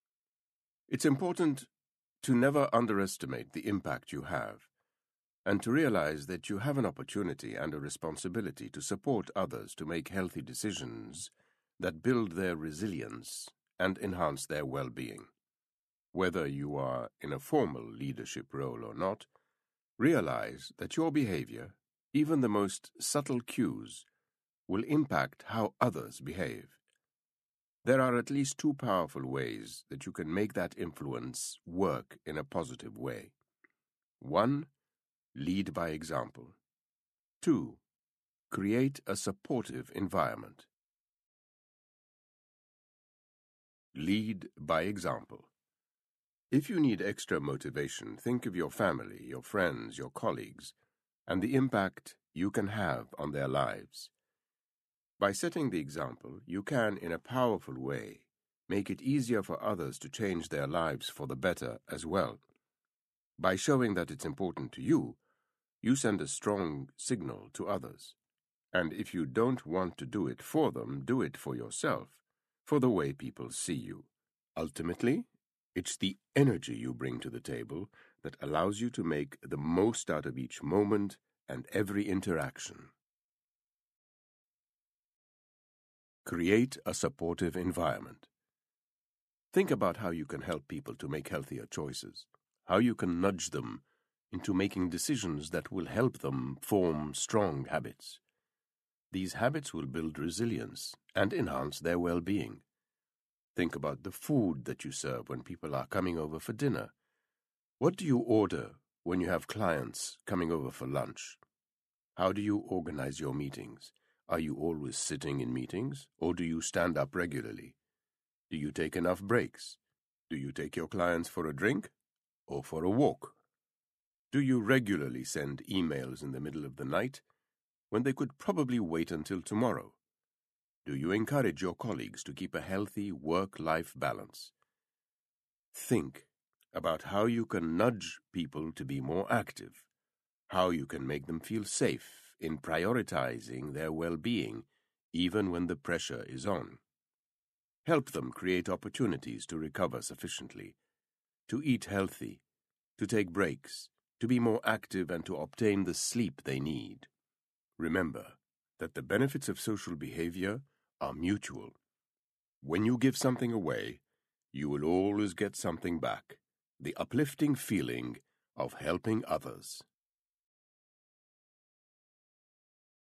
It's important to never underestimate the impact you have, and to realize that you have an opportunity and a responsibility to support others to make healthy decisions that build their resilience and enhance their well-being. Whether you are in a formal leadership role or not, realize that your behavior, even the most subtle cues, will impact how others behave. There are at least two powerful ways that you can make that influence work in a positive way. One, lead by example. Two, create a supportive environment. Lead by example. If you need extra motivation, think of your family, your friends, your colleagues, and the impact you can have on their lives. By setting the example, you can, in a powerful way, make it easier for others to change their lives for the better as well. By showing that it's important to you, you send a strong signal to others. And if you don't want to do it for them, do it for yourself, for the way people see you. Ultimately, it's the energy you bring to the table that allows you to make the most out of each moment and every interaction. Create a supportive environment. Think about how you can help people to make healthier choices, how you can nudge them into making decisions that will help them form strong habits. These habits will build resilience and enhance their well-being. Think about the food that you serve when people are coming over for dinner. What do you order when you have clients coming over for lunch, how do you organize your meetings? Are you always sitting in meetings, or do you stand up regularly? Do you take enough breaks? Do you take your clients for a drink or for a walk? Do you regularly send emails in the middle of the night when they could probably wait until tomorrow? Do you encourage your colleagues to keep a healthy work-life balance? Think about how you can nudge people to be more active, how you can make them feel safe in prioritizing their well-being even when the pressure is on. Help them create opportunities to recover sufficiently, to eat healthy, to take breaks, to be more active and to obtain the sleep they need. Remember that the benefits of social behavior are mutual. When you give something away, you will always get something back, the uplifting feeling of helping others.